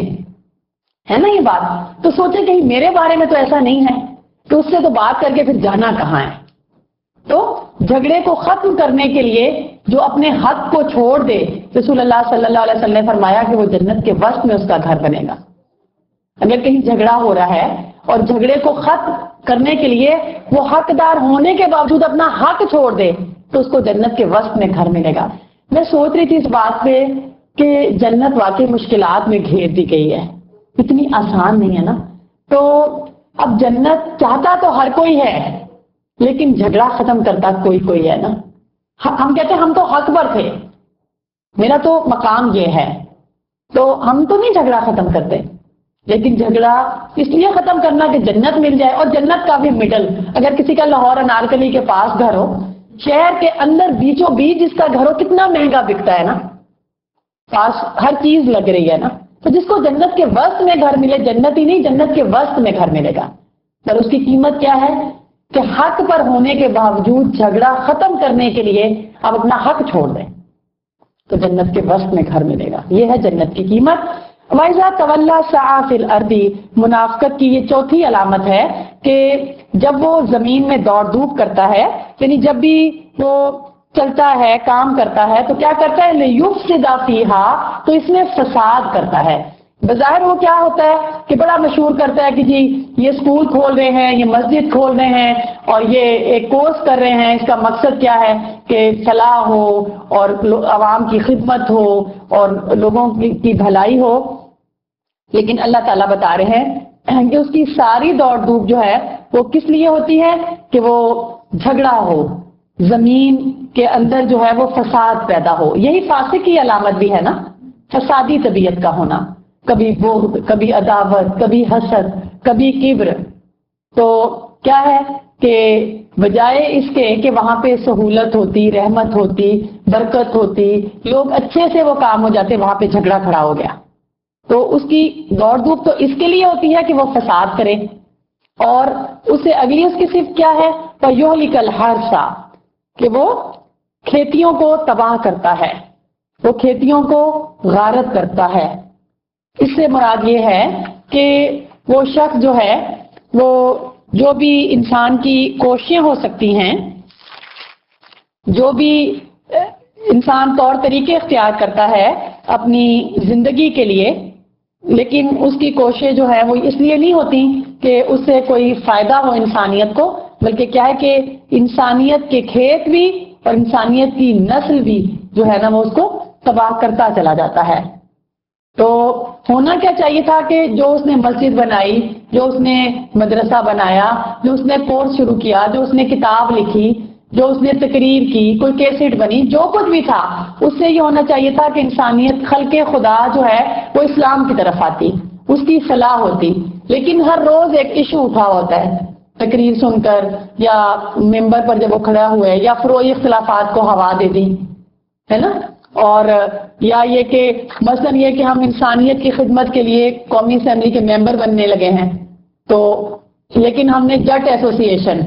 ہے نا یہ بات۔ تو سوچیں کہیں میرے بارے میں تو ایسا نہیں ہے، تو اس سے تو بات کر کے پھر جانا کہاں ہے۔ تو جھگڑے کو ختم کرنے کے لیے جو اپنے حق کو چھوڑ دے، رسول اللہ صلی اللہ علیہ وسلم نے فرمایا کہ وہ جنت کے وسط میں اس کا گھر بنے گا۔ اگر کہیں جھگڑا ہو رہا ہے اور جھگڑے کو ختم کرنے کے لیے وہ حقدار ہونے کے باوجود اپنا حق چھوڑ دے تو اس کو جنت کے وسط میں گھر ملے گا۔ میں سوچ رہی تھی اس بات پہ کہ جنت واقعی مشکلات میں گھیر دی گئی ہے، اتنی آسان نہیں ہے نا۔ تو اب جنت چاہتا تو ہر کوئی ہے، لیکن جھگڑا ختم کرتا کوئی ہے نا۔ ہم کہتے ہیں ہم تو حق پر تھے، میرا تو مقام یہ ہے، تو ہم تو نہیں جھگڑا ختم کرتے، لیکن جھگڑا اس لیے ختم کرنا کہ جنت مل جائے، اور جنت کا بھی مڈل۔ اگر کسی کا لاہور انارکلی کے پاس گھر ہو، شہر کے اندر بیچوں بیچ جس کا گھر ہو، کتنا مہنگا بکتا ہے نا، پاس ہر چیز لگ رہی ہے نا۔ تو جس کو جنت کے وسط میں گھر ملے، جنت ہی نہیں جنت کے وسط میں گھر ملے گا، پر اس کی قیمت کیا ہے کہ حق پر ہونے کے باوجود جھگڑا ختم کرنے کے لیے آپ اپنا حق چھوڑ دیں تو جنت کے وسط میں گھر ملے گا۔ یہ ہے جنت کی قیمت۔ وَإِذَا تَوَلَّى سَعَىٰ فِي الْأَرْضِ، منافقت کی یہ چوتھی علامت ہے کہ جب وہ زمین میں دوڑ دھوپ کرتا ہے، یعنی جب بھی وہ چلتا ہے، کام کرتا ہے، تو کیا کرتا ہے لِيُفْسِدَ فِيهَا، تو اس میں فساد کرتا ہے۔ بظاہر وہ کیا ہوتا ہے کہ بڑا مشہور کرتا ہے کہ جی یہ اسکول کھول رہے ہیں، یہ مسجد کھول رہے ہیں، اور یہ ایک کورس کر رہے ہیں، اس کا مقصد کیا ہے کہ فلاح ہو اور عوام کی خدمت ہو اور لوگوں کی بھلائی ہو۔ لیکن اللہ تعالیٰ بتا رہے ہیں کہ اس کی ساری دوڑ دھوپ جو ہے وہ کس لیے ہوتی ہے کہ وہ جھگڑا ہو، زمین کے اندر جو ہے وہ فساد پیدا ہو۔ یہی فاسق کی علامت بھی ہے نا، فسادی طبیعت کا ہونا، کبھی بغض، کبھی عداوت، کبھی حسد، کبھی کبر۔ تو کیا ہے کہ بجائے اس کے کہ وہاں پہ سہولت ہوتی، رحمت ہوتی، برکت ہوتی، لوگ اچھے سے وہ کام ہو جاتے، وہاں پہ جھگڑا کھڑا ہو گیا۔ تو اس کی دوڑ دھوپ تو اس کے لیے ہوتی ہے کہ وہ فساد کرے، اور اس سے اگلی اس کی صفت کیا ہے فَيُهْلِكَ الْحَرْثَ، کہ وہ کھیتیوں کو تباہ کرتا ہے، وہ کھیتیوں کو غارت کرتا ہے۔ اس سے مراد یہ ہے کہ وہ شخص جو ہے وہ جو بھی انسان کی کوششیں ہو سکتی ہیں، جو بھی انسان طور طریقے اختیار کرتا ہے اپنی زندگی کے لیے، لیکن اس کی کوششیں جو ہے وہ اس لیے نہیں ہوتی کہ اس سے کوئی فائدہ ہو انسانیت کو، بلکہ کیا ہے کہ انسانیت کے کھیت بھی اور انسانیت کی نسل بھی جو ہے نا وہ اس کو تباہ کرتا چلا جاتا ہے۔ تو ہونا کیا چاہیے تھا کہ جو اس نے مسجد بنائی، جو اس نے مدرسہ بنایا، جو اس نے کورس شروع کیا، جو اس نے کتاب لکھی، جو اس نے تقریر کی، کوئی کیسٹ بنی، جو کچھ بھی تھا، اس سے یہ ہونا چاہیے تھا کہ انسانیت، خلق خدا جو ہے وہ اسلام کی طرف آتی، اس کی صلاح ہوتی۔ لیکن ہر روز ایک ایشو اٹھا ہوتا ہے، تقریر سن کر یا ممبر پر جب وہ کھڑا ہوئے یا فروئی اختلافات کو ہوا دے دی، ہے نا، اور یا یہ کہ مثلا یہ کہ ہم انسانیت کی خدمت کے لیے قومی اسمبلی کے ممبر بننے لگے ہیں، تو لیکن ہم نے جٹ ایسوسی ایشن،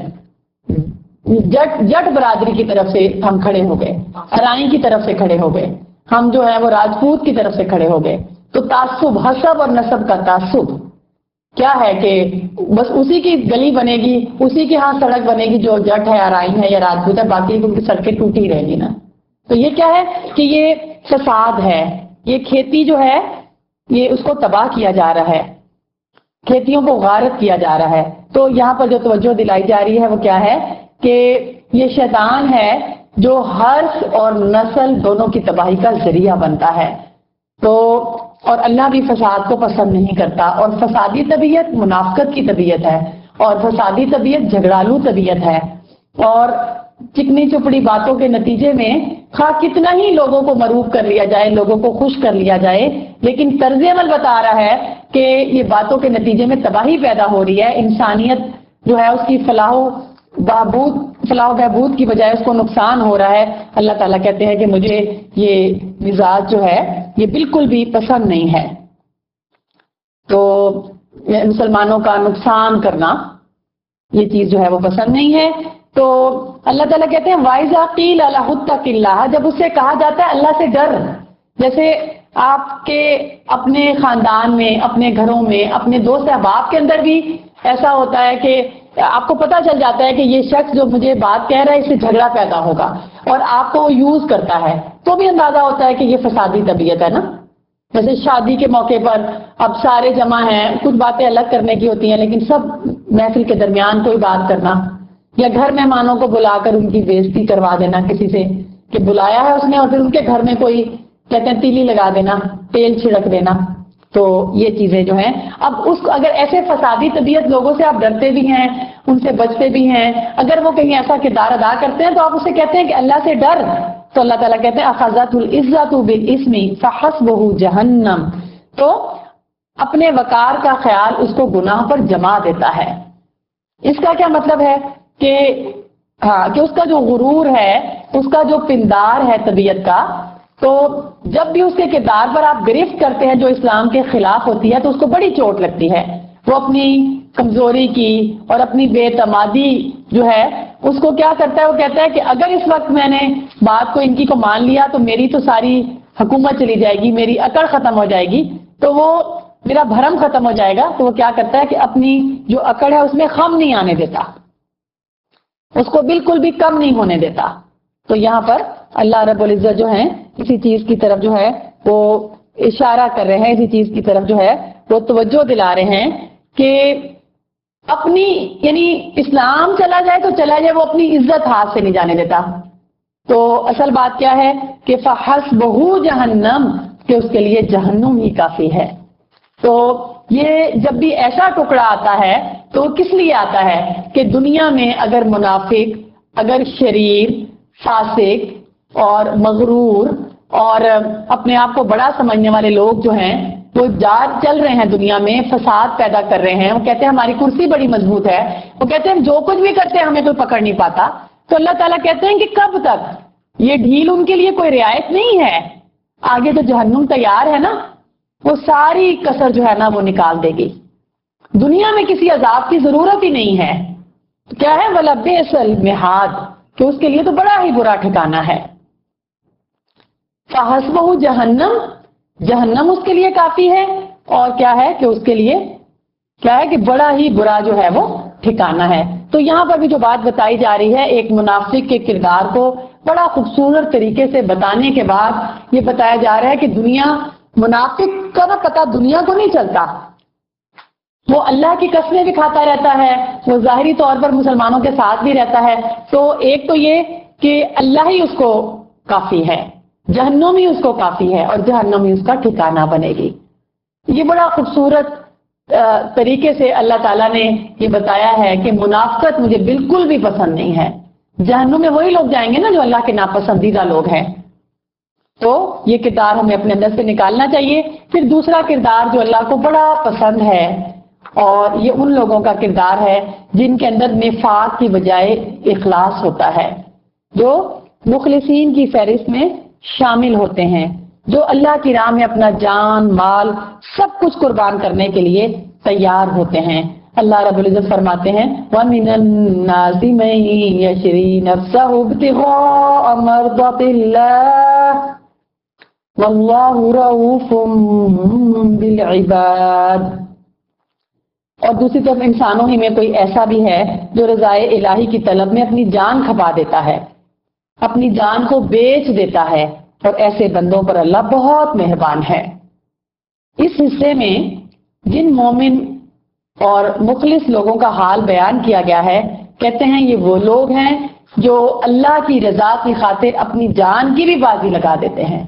جٹ برادری کی طرف سے ہم کھڑے ہو گئے، ارائیں کی طرف سے کھڑے ہو گئے، ہم جو ہے وہ راجپوت کی طرف سے کھڑے ہو گئے۔ تو تعصب، حسب اور نسب کا تعصب کیا ہے کہ بس اسی کی گلی بنے گی، اسی کے ہاں سڑک بنے گی جو جٹ ہے، ارائیں ہے یا راجپوت ہے، باقی کی سڑکیں ٹوٹی رہیں گی نا۔ تو یہ کیا ہے کہ یہ فساد ہے، یہ کھیتی جو ہے یہ اس کو تباہ کیا جا رہا ہے، کھیتیوں کو غارت کیا جا رہا ہے۔ تو یہاں پر جو توجہ دلائی جا رہی ہے وہ کیا ہے کہ یہ شیطان ہے جو حرث اور نسل دونوں کی تباہی کا ذریعہ بنتا ہے۔ تو اور اللہ بھی فساد کو پسند نہیں کرتا، اور فسادی طبیعت منافقت کی طبیعت ہے، اور فسادی طبیعت جھگڑالو طبیعت ہے، اور चिकनी चुपड़ी बातों के नतीजे में खा कितना ही लोगों को मरूब कर लिया जाए, लोगों को खुश कर लिया जाए, लेकिन तर्ज अमल बता रहा है कि ये बातों के नतीजे में तबाही पैदा हो रही है। इंसानियत जो है उसकी फलाह बहबूद की बजाय उसको नुकसान हो रहा है। अल्लाह ताला कहते हैं कि मुझे ये मिजाज जो है ये बिल्कुल भी पसंद नहीं है। तो मुसलमानों का नुकसान करना ये चीज जो है वो पसंद नहीं है। तो अल्लाह ताला कहते हैं वाइजा कील अल्लाहुत्तकिल्लाह, जब उससे कहा जाता है अल्लाह से डर, जैसे आपके अपने खानदान में, अपने घरों में, अपने दोस्त अहबाब के अंदर भी ऐसा होता है कि आपको पता चल जाता है कि ये शख्स जो मुझे बात कह रहा है इससे झगड़ा पैदा होगा और आपको यूज करता है, तो भी अंदाजा होता है कि ये फसादी तबीयत है ना। जैसे शादी के मौके पर अब सारे जमा हैं, कुछ बातें अलग करने की होती हैं, लेकिन सब महफिल के दरमियान कोई बात करना, या घर मेहमानों को बुलाकर उनकी बेइज्जती करवा देना किसी से कि बुलाया है उसने, और फिर उनके घर में कोई कहते हैं तीली लगा देना, तेल छिड़क देना, तो ये चीजें जो हैं। अब उस अगर ऐसे फसादी तबीयत लोगों से आप डरते भी हैं, उनसे बचते भी हैं, अगर वो कहीं ऐसा किरदार अदा करते हैं तो आप उसे कहते हैं कि अल्लाह से डर। तो अल्लाह ताला कहते हैं अखज़तुल इज़्ज़तु बिल इस्मी फहस्बुहु जहन्नम, तो अपने वकार का ख्याल उसको गुनाह पर जमा देता है। इसका क्या मतलब है कि कि उसका जो गुरूर है, उसका जो पिंदार है तबीयत का, तो जब भी उसके किरदार पर आप गिरफ्त करते हैं जो इस्लाम के खिलाफ होती है तो उसको बड़ी चोट लगती है। वो अपनी कमजोरी की और अपनी बेतमादी जो है उसको क्या करता है, वो कहता है कि अगर इस वक्त मैंने बात को इनकी को मान लिया तो मेरी तो सारी हुकूमत चली जाएगी, मेरी अकड़ खत्म हो जाएगी, तो वो मेरा भरम खत्म हो जाएगा। तो वो क्या करता है कि अपनी जो अकड़ है उसमें खम नहीं आने देता, उसको बिल्कुल भी कम नहीं होने देता। तो यहाँ पर अल्लाह रब्बुल इज्जत जो है इसी चीज की तरफ जो है वो इशारा कर रहे हैं, इसी चीज की तरफ जो है वो तवज्जो दिला रहे हैं कि अपनी यानी इस्लाम चला जाए तो चला जाए, वो अपनी इज्जत हाथ से नहीं जाने देता। तो असल बात क्या है कि फहस्बुहु जहन्नम, कि उसके लिए जहन्नुम ही काफी है। तो ये जब भी ऐसा टुकड़ा आता है तो किस लिए आता है कि दुनिया में अगर मुनाफिक, अगर शरीर, फासिक और मगरूर और अपने आप को बड़ा समझने वाले लोग जो हैं वो चल रहे हैं दुनिया में, फसाद पैदा कर रहे हैं, वो कहते हैं हमारी कुर्सी बड़ी मजबूत है, वो कहते हैं जो कुछ भी करते हैं हमें कोई पकड़ नहीं पाता। तो अल्लाह ताला कहते हैं कि कब तक, ये ढील उनके लिए कोई रियायत नहीं है, आगे तो जहन्नुम तैयार है ना, वो सारी कसर जो है ना वो निकाल देगी। दुनिया में किसी अजाब की जरूरत ही नहीं है। तो क्या है, वला बेसल मिहाद, कि उसके लिए तो बड़ा ही बुरा ठिकाना है। फहस्बुहु जहन्नम, जहन्नम उसके लिए काफी है, और क्या है कि उसके लिए क्या है कि बड़ा ही बुरा जो है वो ठिकाना है। तो यहाँ पर भी जो बात बताई जा रही है, एक मुनाफिक के किरदार को बड़ा खूबसूरत तरीके से बताने के बाद ये बताया जा रहा है कि दुनिया, मुनाफिक का ना पता दुनिया को नहीं चलता, वो अल्लाह की कसमें भी खाता रहता है, वो जाहिरी तौर पर मुसलमानों के साथ भी रहता है। तो एक तो ये कि अल्लाह ही उसको काफी है, जहन्नुम ही उसको काफी है, और जहन्नुम ही उसका ठिकाना बनेगी। ये बड़ा खूबसूरत तरीके से अल्लाह ताला ने ये बताया है कि मुनाफिकत मुझे बिल्कुल भी पसंद नहीं है। जहन्नुम में वही लोग जाएंगे ना जो अल्लाह के नापसंदीदा लोग हैं। तो ये किरदार हमें अपने अंदर से निकालना चाहिए। फिर दूसरा किरदार जो अल्लाह को बड़ा पसंद है, और ये उन लोगों का किरदार है जिनके अंदर निफाक की बजाय इखलास होता है, जो मुखलिसीन की फहरिस्त में शामिल होते हैं, जो अल्लाह की राह में अपना जान, माल सब कुछ कुर्बान करने के लिए तैयार होते हैं। अल्लाह रब्बुल इज्जत फरमाते हैं व मिनन नासी मन यशरी नफ्सहु इब्तिग़ाअ मर्दातिल्लाह वल्लाहु रऊफ़ुम बिल इबाद। और दूसरी तरफ इंसानों ही में कोई ऐसा भी है जो रज़ाए इलाही की तलब में अपनी जान खपा देता है, अपनी जान को बेच देता है, और ऐसे बंदों पर अल्लाह बहुत मेहरबान है। इस हिस्से में जिन मोमिन और मुखलिस लोगों का हाल बयान किया गया है, कहते हैं ये वो लोग हैं जो अल्लाह की रजा की खातिर अपनी जान की भी बाजी लगा देते हैं।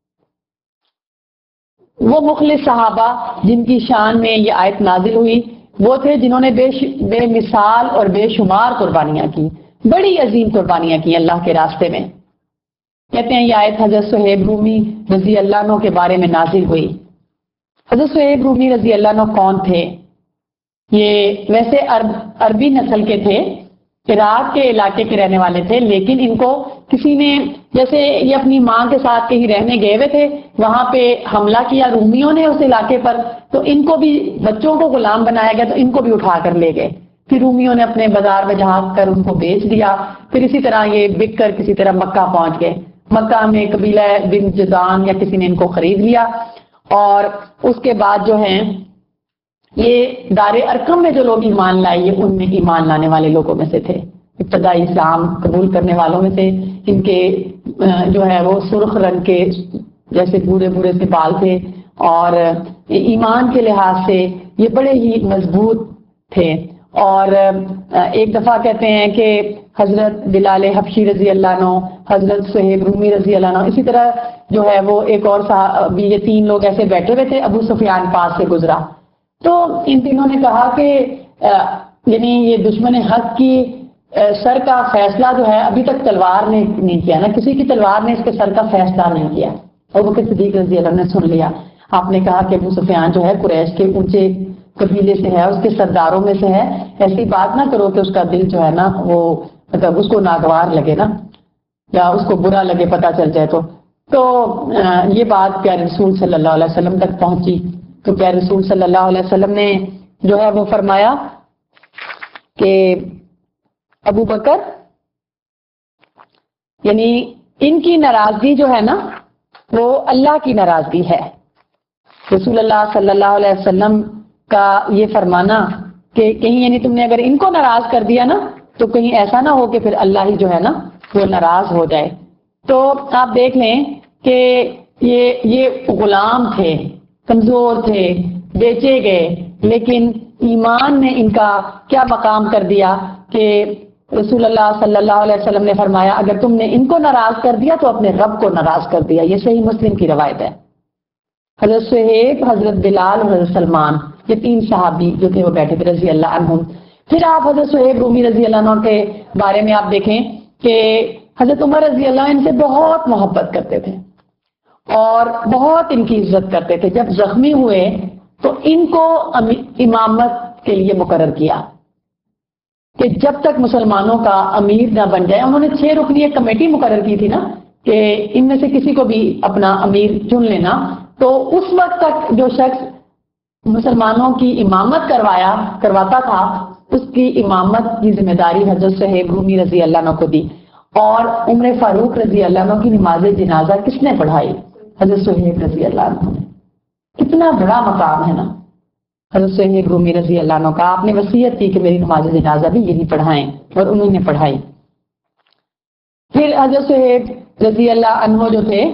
वो मुखलिस सहाबा जिनकी शान में ये आयत नाजिल हुई वो थे जिन्होंने बेमिसाल और बेशुमार कुर्बानियां की। بڑی عظیم قربانیاں کی اللہ کے راستے میں. کہتے ہیں یہ آیت حضرت صہیب رومی رضی اللہ عنہ کے بارے میں نازل ہوئی. حضرت صہیب رومی رضی اللہ عنہ کون تھے؟ یہ ویسے عربی نسل کے تھے، عراق کے علاقے کے رہنے والے تھے، لیکن ان کو کسی نے، جیسے یہ اپنی ماں کے ساتھ کہیں رہنے گئے ہوئے تھے، وہاں پہ حملہ کیا رومیوں نے اس علاقے پر، تو ان کو بھی، بچوں کو غلام بنایا گیا تو ان کو بھی اٹھا کر لے گئے. پھر رومیوں نے اپنے بازار میں جھانک کر ان کو بیچ دیا. پھر اسی طرح یہ بک کر کسی طرح مکہ پہنچ گئے. مکہ میں قبیلہ بن جدان یا کسی نے ان کو خرید لیا، اور اس کے بعد جو ہیں یہ دار ارقم میں جو لوگ ایمان لائے یہ ان میں ایمان لانے والے لوگوں میں سے تھے، ابتدائی اسلام قبول کرنے والوں میں سے. ان کے جو ہے وہ سرخ رنگ کے جیسے بوڑھے بوڑھے سے بال تھے، اور ایمان کے لحاظ سے یہ بڑے ہی مضبوط تھے. اور ایک دفعہ کہتے ہیں کہ حضرت بلال حبشی رضی اللہ عنہ، حضرت صہیب رومی رضی اللہ عنہ، اسی طرح جو ہے وہ ایک اور صحابی، یہ تین لوگ ایسے بیٹھے ہوئے تھے. ابو سفیان پاس سے گزرا تو ان تینوں نے کہا کہ یعنی یہ دشمن حق کی سر کا فیصلہ جو ہے ابھی تک تلوار نے نہیں کیا، نہ کسی کی تلوار نے اس کے سر کا فیصلہ نہیں کیا. اور وہ صدیق رضی اللہ عنہ نے سن لیا. آپ نے کہا کہ ابو سفیان جو ہے قریش کے اونچے قبیلے سے ہے، اس کے سرداروں میں سے ہے، ایسی بات نہ کرو کہ اس کا دل جو ہے نا وہ مطلب اس کو ناگوار لگے نا، یا اس کو برا لگے پتہ چل جائے. تو یہ بات پیارے رسول صلی اللہ علیہ وسلم تک پہنچی. تو پیارے رسول صلی اللہ علیہ وسلم نے جو ہے وہ فرمایا کہ ابو بکر، یعنی ان کی ناراضگی جو ہے نا وہ اللہ کی ناراضگی ہے. رسول اللہ صلی اللہ علیہ وسلم کا یہ فرمانا کہ کہیں یعنی تم نے اگر ان کو ناراض کر دیا نا تو کہیں ایسا نہ ہو کہ پھر اللہ ہی جو ہے نا وہ ناراض ہو جائے. تو آپ دیکھ لیں کہ یہ غلام تھے، کمزور تھے، بیچے گئے، لیکن ایمان نے ان کا کیا مقام کر دیا کہ رسول اللہ صلی اللہ علیہ وسلم نے فرمایا اگر تم نے ان کو ناراض کر دیا تو اپنے رب کو ناراض کر دیا. یہ صحیح مسلم کی روایت ہے. حضرت صہیب، حضرت بلال اور حضرت سلمان، یہ تین صحابی جو تھے وہ بیٹھے تھے رضی اللہ عنہم. پھر آپ حضرت صہیب رومی رضی اللہ عنہ کے بارے میں آپ دیکھیں کہ حضرت عمر رضی اللہ عنہ ان سے بہت محبت کرتے تھے اور بہت ان کی عزت کرتے تھے. جب زخمی ہوئے تو ان کو امامت کے لیے مقرر کیا کہ جب تک مسلمانوں کا امیر نہ بن جائے. انہوں نے 6 رکنی ایک کمیٹی مقرر کی تھی نا کہ ان میں سے کسی کو بھی اپنا امیر چن لینا. تو اس وقت تک جو شخص مسلمانوں کی امامت کرواتا تھا اس کی امامت کی ذمہ داری حضرت صہیب رومی رضی اللہ عنہ کو دی. اور عمر فاروق رضی اللہ عنہ کی نماز جنازہ کس نے پڑھائی؟ حضرت صہیب رضی اللہ عنہ نے. کتنا بڑا مقام ہے نا حضرت صہیب رومی رضی اللہ عنہ کا. آپ نے وصیت کی کہ میری نماز جنازہ بھی یہی پڑھائیں، اور انہوں نے پڑھائی. پھر حضرت صہیب رضی اللہ عنہ جو تھے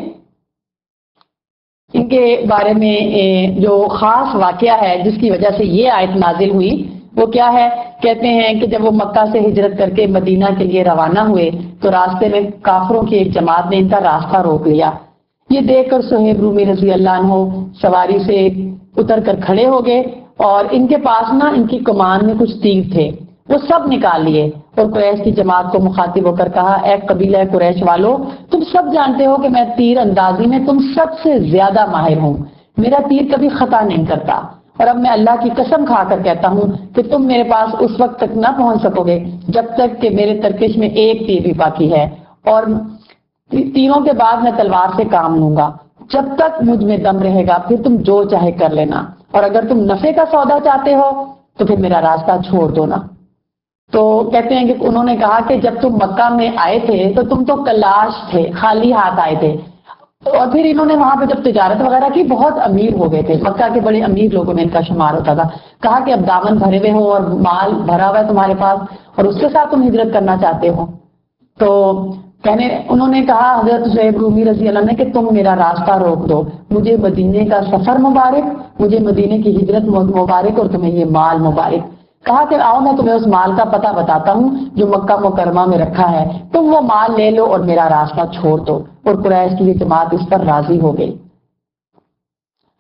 ان کے بارے میں جو خاص واقعہ ہے جس کی وجہ سے یہ آیت نازل ہوئی وہ کیا ہے؟ کہتے ہیں کہ جب وہ مکہ سے ہجرت کر کے مدینہ کے لیے روانہ ہوئے تو راستے میں کافروں کی ایک جماعت نے ان کا راستہ روک لیا. یہ دیکھ کر صہیب رومی رضی اللہ عنہ سواری سے اتر کر کھڑے ہو گئے، اور ان کے پاس نا ان کی کمان میں کچھ تیر تھے، وہ سب نکال لیے اور قریش کی جماعت کو مخاطب ہو کر کہا اے قبیلہ قریش والو، تم سب جانتے ہو کہ میں تیر اندازی میں تم سب سے زیادہ ماہر ہوں، میرا تیر کبھی خطا نہیں کرتا، اور اب میں اللہ کی قسم کھا کر کہتا ہوں کہ تم میرے پاس اس وقت تک نہ پہنچ سکو گے جب تک کہ میرے ترکش میں ایک تیر بھی باقی ہے، اور تیروں کے بعد میں تلوار سے کام لوں گا. جب تک مجھ میں دم رہے گا پھر تم جو چاہے کر لینا، اور اگر تم نفع کا سودا چاہتے ہو تو پھر میرا راستہ چھوڑ دو نا. تو کہتے ہیں کہ انہوں نے کہا کہ جب تم مکہ میں آئے تھے تو تم تو کلاش تھے، خالی ہاتھ آئے تھے، اور پھر انہوں نے وہاں پہ جب تجارت وغیرہ کی بہت امیر ہو گئے تھے، مکہ کے بڑے امیر لوگوں میں ان کا شمار ہوتا تھا. کہا کہ اب دامن بھرے ہوئے ہو اور مال بھرا ہوا ہے تمہارے پاس اور اس کے ساتھ تم ہجرت کرنا چاہتے ہو. تو انہوں نے کہا حضرت صہیب رومی رضی اللہ عنہ نے کہ تم میرا راستہ روک دو، مجھے مدینے کا سفر مبارک، مجھے مدینے کی ہجرت مبارک، اور تمہیں یہ مال مبارک. کہا کہ آؤ میں تمہیں اس مال کا پتہ بتاتا ہوں جو مکہ مکرمہ میں رکھا ہے، تم وہ مال لے لو اور میرا راستہ چھوڑ دو. اور قریش کی یہ جماعت اس پر راضی ہو گئی.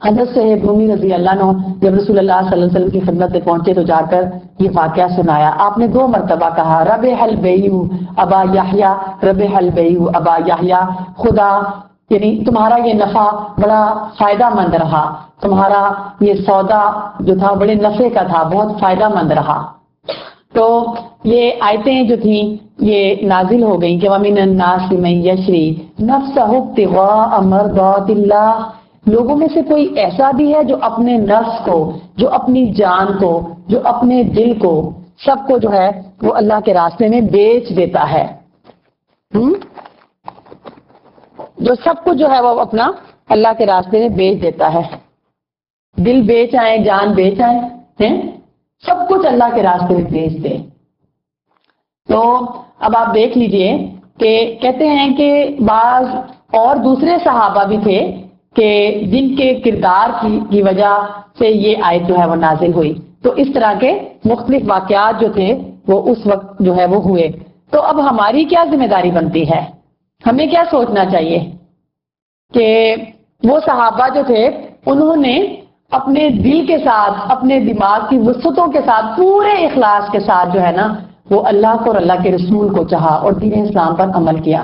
حضرت صہیب رومی رضی اللہ عنہ جب رسول اللہ صلی اللہ علیہ وسلم کی خدمت میں پہنچے تو جا کر یہ واقعہ سنایا. آپ نے 2 مرتبہ کہا ربح البیع ابا یحییٰ، ربح البیع ابا یحییٰ، خدا یعنی تمہارا یہ نفع بڑا فائدہ مند رہا، تمہارا یہ سودا جو تھا بڑے نفع کا تھا، بہت فائدہ مند رہا. تو یہ آیتیں جو تھیں یہ نازل ہو گئیں کہ وَمِنَ النَّاسِ مَن يَشْرِي نَفْسَهُ ابْتِغَاءَ مَرْضَاتِ اللَّهِ، لوگوں میں سے کوئی ایسا بھی ہے جو اپنے نفس کو، جو اپنی جان کو، جو اپنے دل کو، سب کو جو ہے وہ اللہ کے راستے میں بیچ دیتا ہے. جو سب کو جو ہے وہ اپنا اللہ کے راستے میں بیچ دیتا ہے. دل بیچ آئیں، جان بیچ آئیں، سب کچھ اللہ کے راستے میں بیچ دیں. تو اب آپ دیکھ لیجئے کہ کہتے ہیں کہ بعض اور دوسرے صحابہ بھی تھے کہ جن کے کردار کی وجہ سے یہ آیت جو ہے وہ نازل ہوئی. تو اس طرح کے مختلف واقعات جو تھے وہ اس وقت جو ہے وہ ہوئے. تو اب ہماری کیا ذمہ داری بنتی ہے؟ ہمیں کیا سوچنا چاہیے کہ وہ صحابہ جو تھے انہوں نے اپنے دل کے ساتھ، اپنے دماغ کی وسعتوں کے ساتھ، پورے اخلاص کے ساتھ جو ہے نا وہ اللہ کو اور اللہ کے رسول کو چاہا اور دین اسلام پر عمل کیا.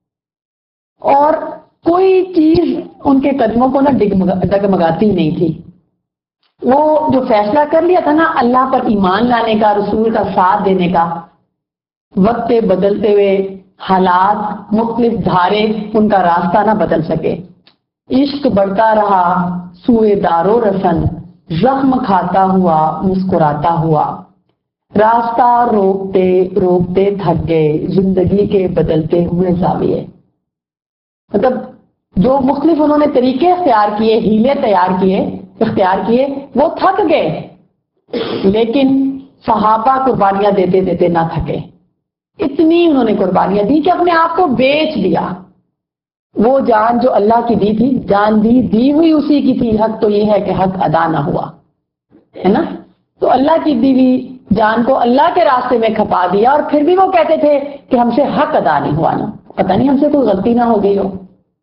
اور کوئی چیز ان کے قدموں کو نہ ڈگمگاتی نہیں تھی. وہ جو فیصلہ کر لیا تھا نا اللہ پر ایمان لانے کا، رسول کا ساتھ دینے کا، وقت بدلتے ہوئے حالات، مختلف دھارے ان کا راستہ نہ بدل سکے. عشق بڑھتا رہا سوئے دارو رسن، زخم کھاتا ہوا مسکراتا ہوا، راستہ روکتے روکتے تھک گئے زندگی کے بدلتے ہوئے زاویے. مطلب جو مختلف انہوں نے طریقے اختیار کیے، ہیلے اختیار کیے، وہ تھک گئے، لیکن صحابہ قربانیاں دیتے دیتے نہ تھکے. اتنی انہوں نے قربانیاں دی کہ اپنے آپ کو بیچ دیا. وہ جان جو اللہ کی دی تھی، جان دی ہوئی اسی کی تھی. حق تو یہ ہے کہ حق ادا نہ ہوا، ہے نا. تو اللہ کی دی ہوئی جان کو اللہ کے راستے میں کھپا دیا، اور پھر بھی وہ کہتے تھے کہ ہم سے حق ادا نہیں ہوا نا، پتہ نہیں ہم سے کوئی غلطی نہ ہو گئی ہو.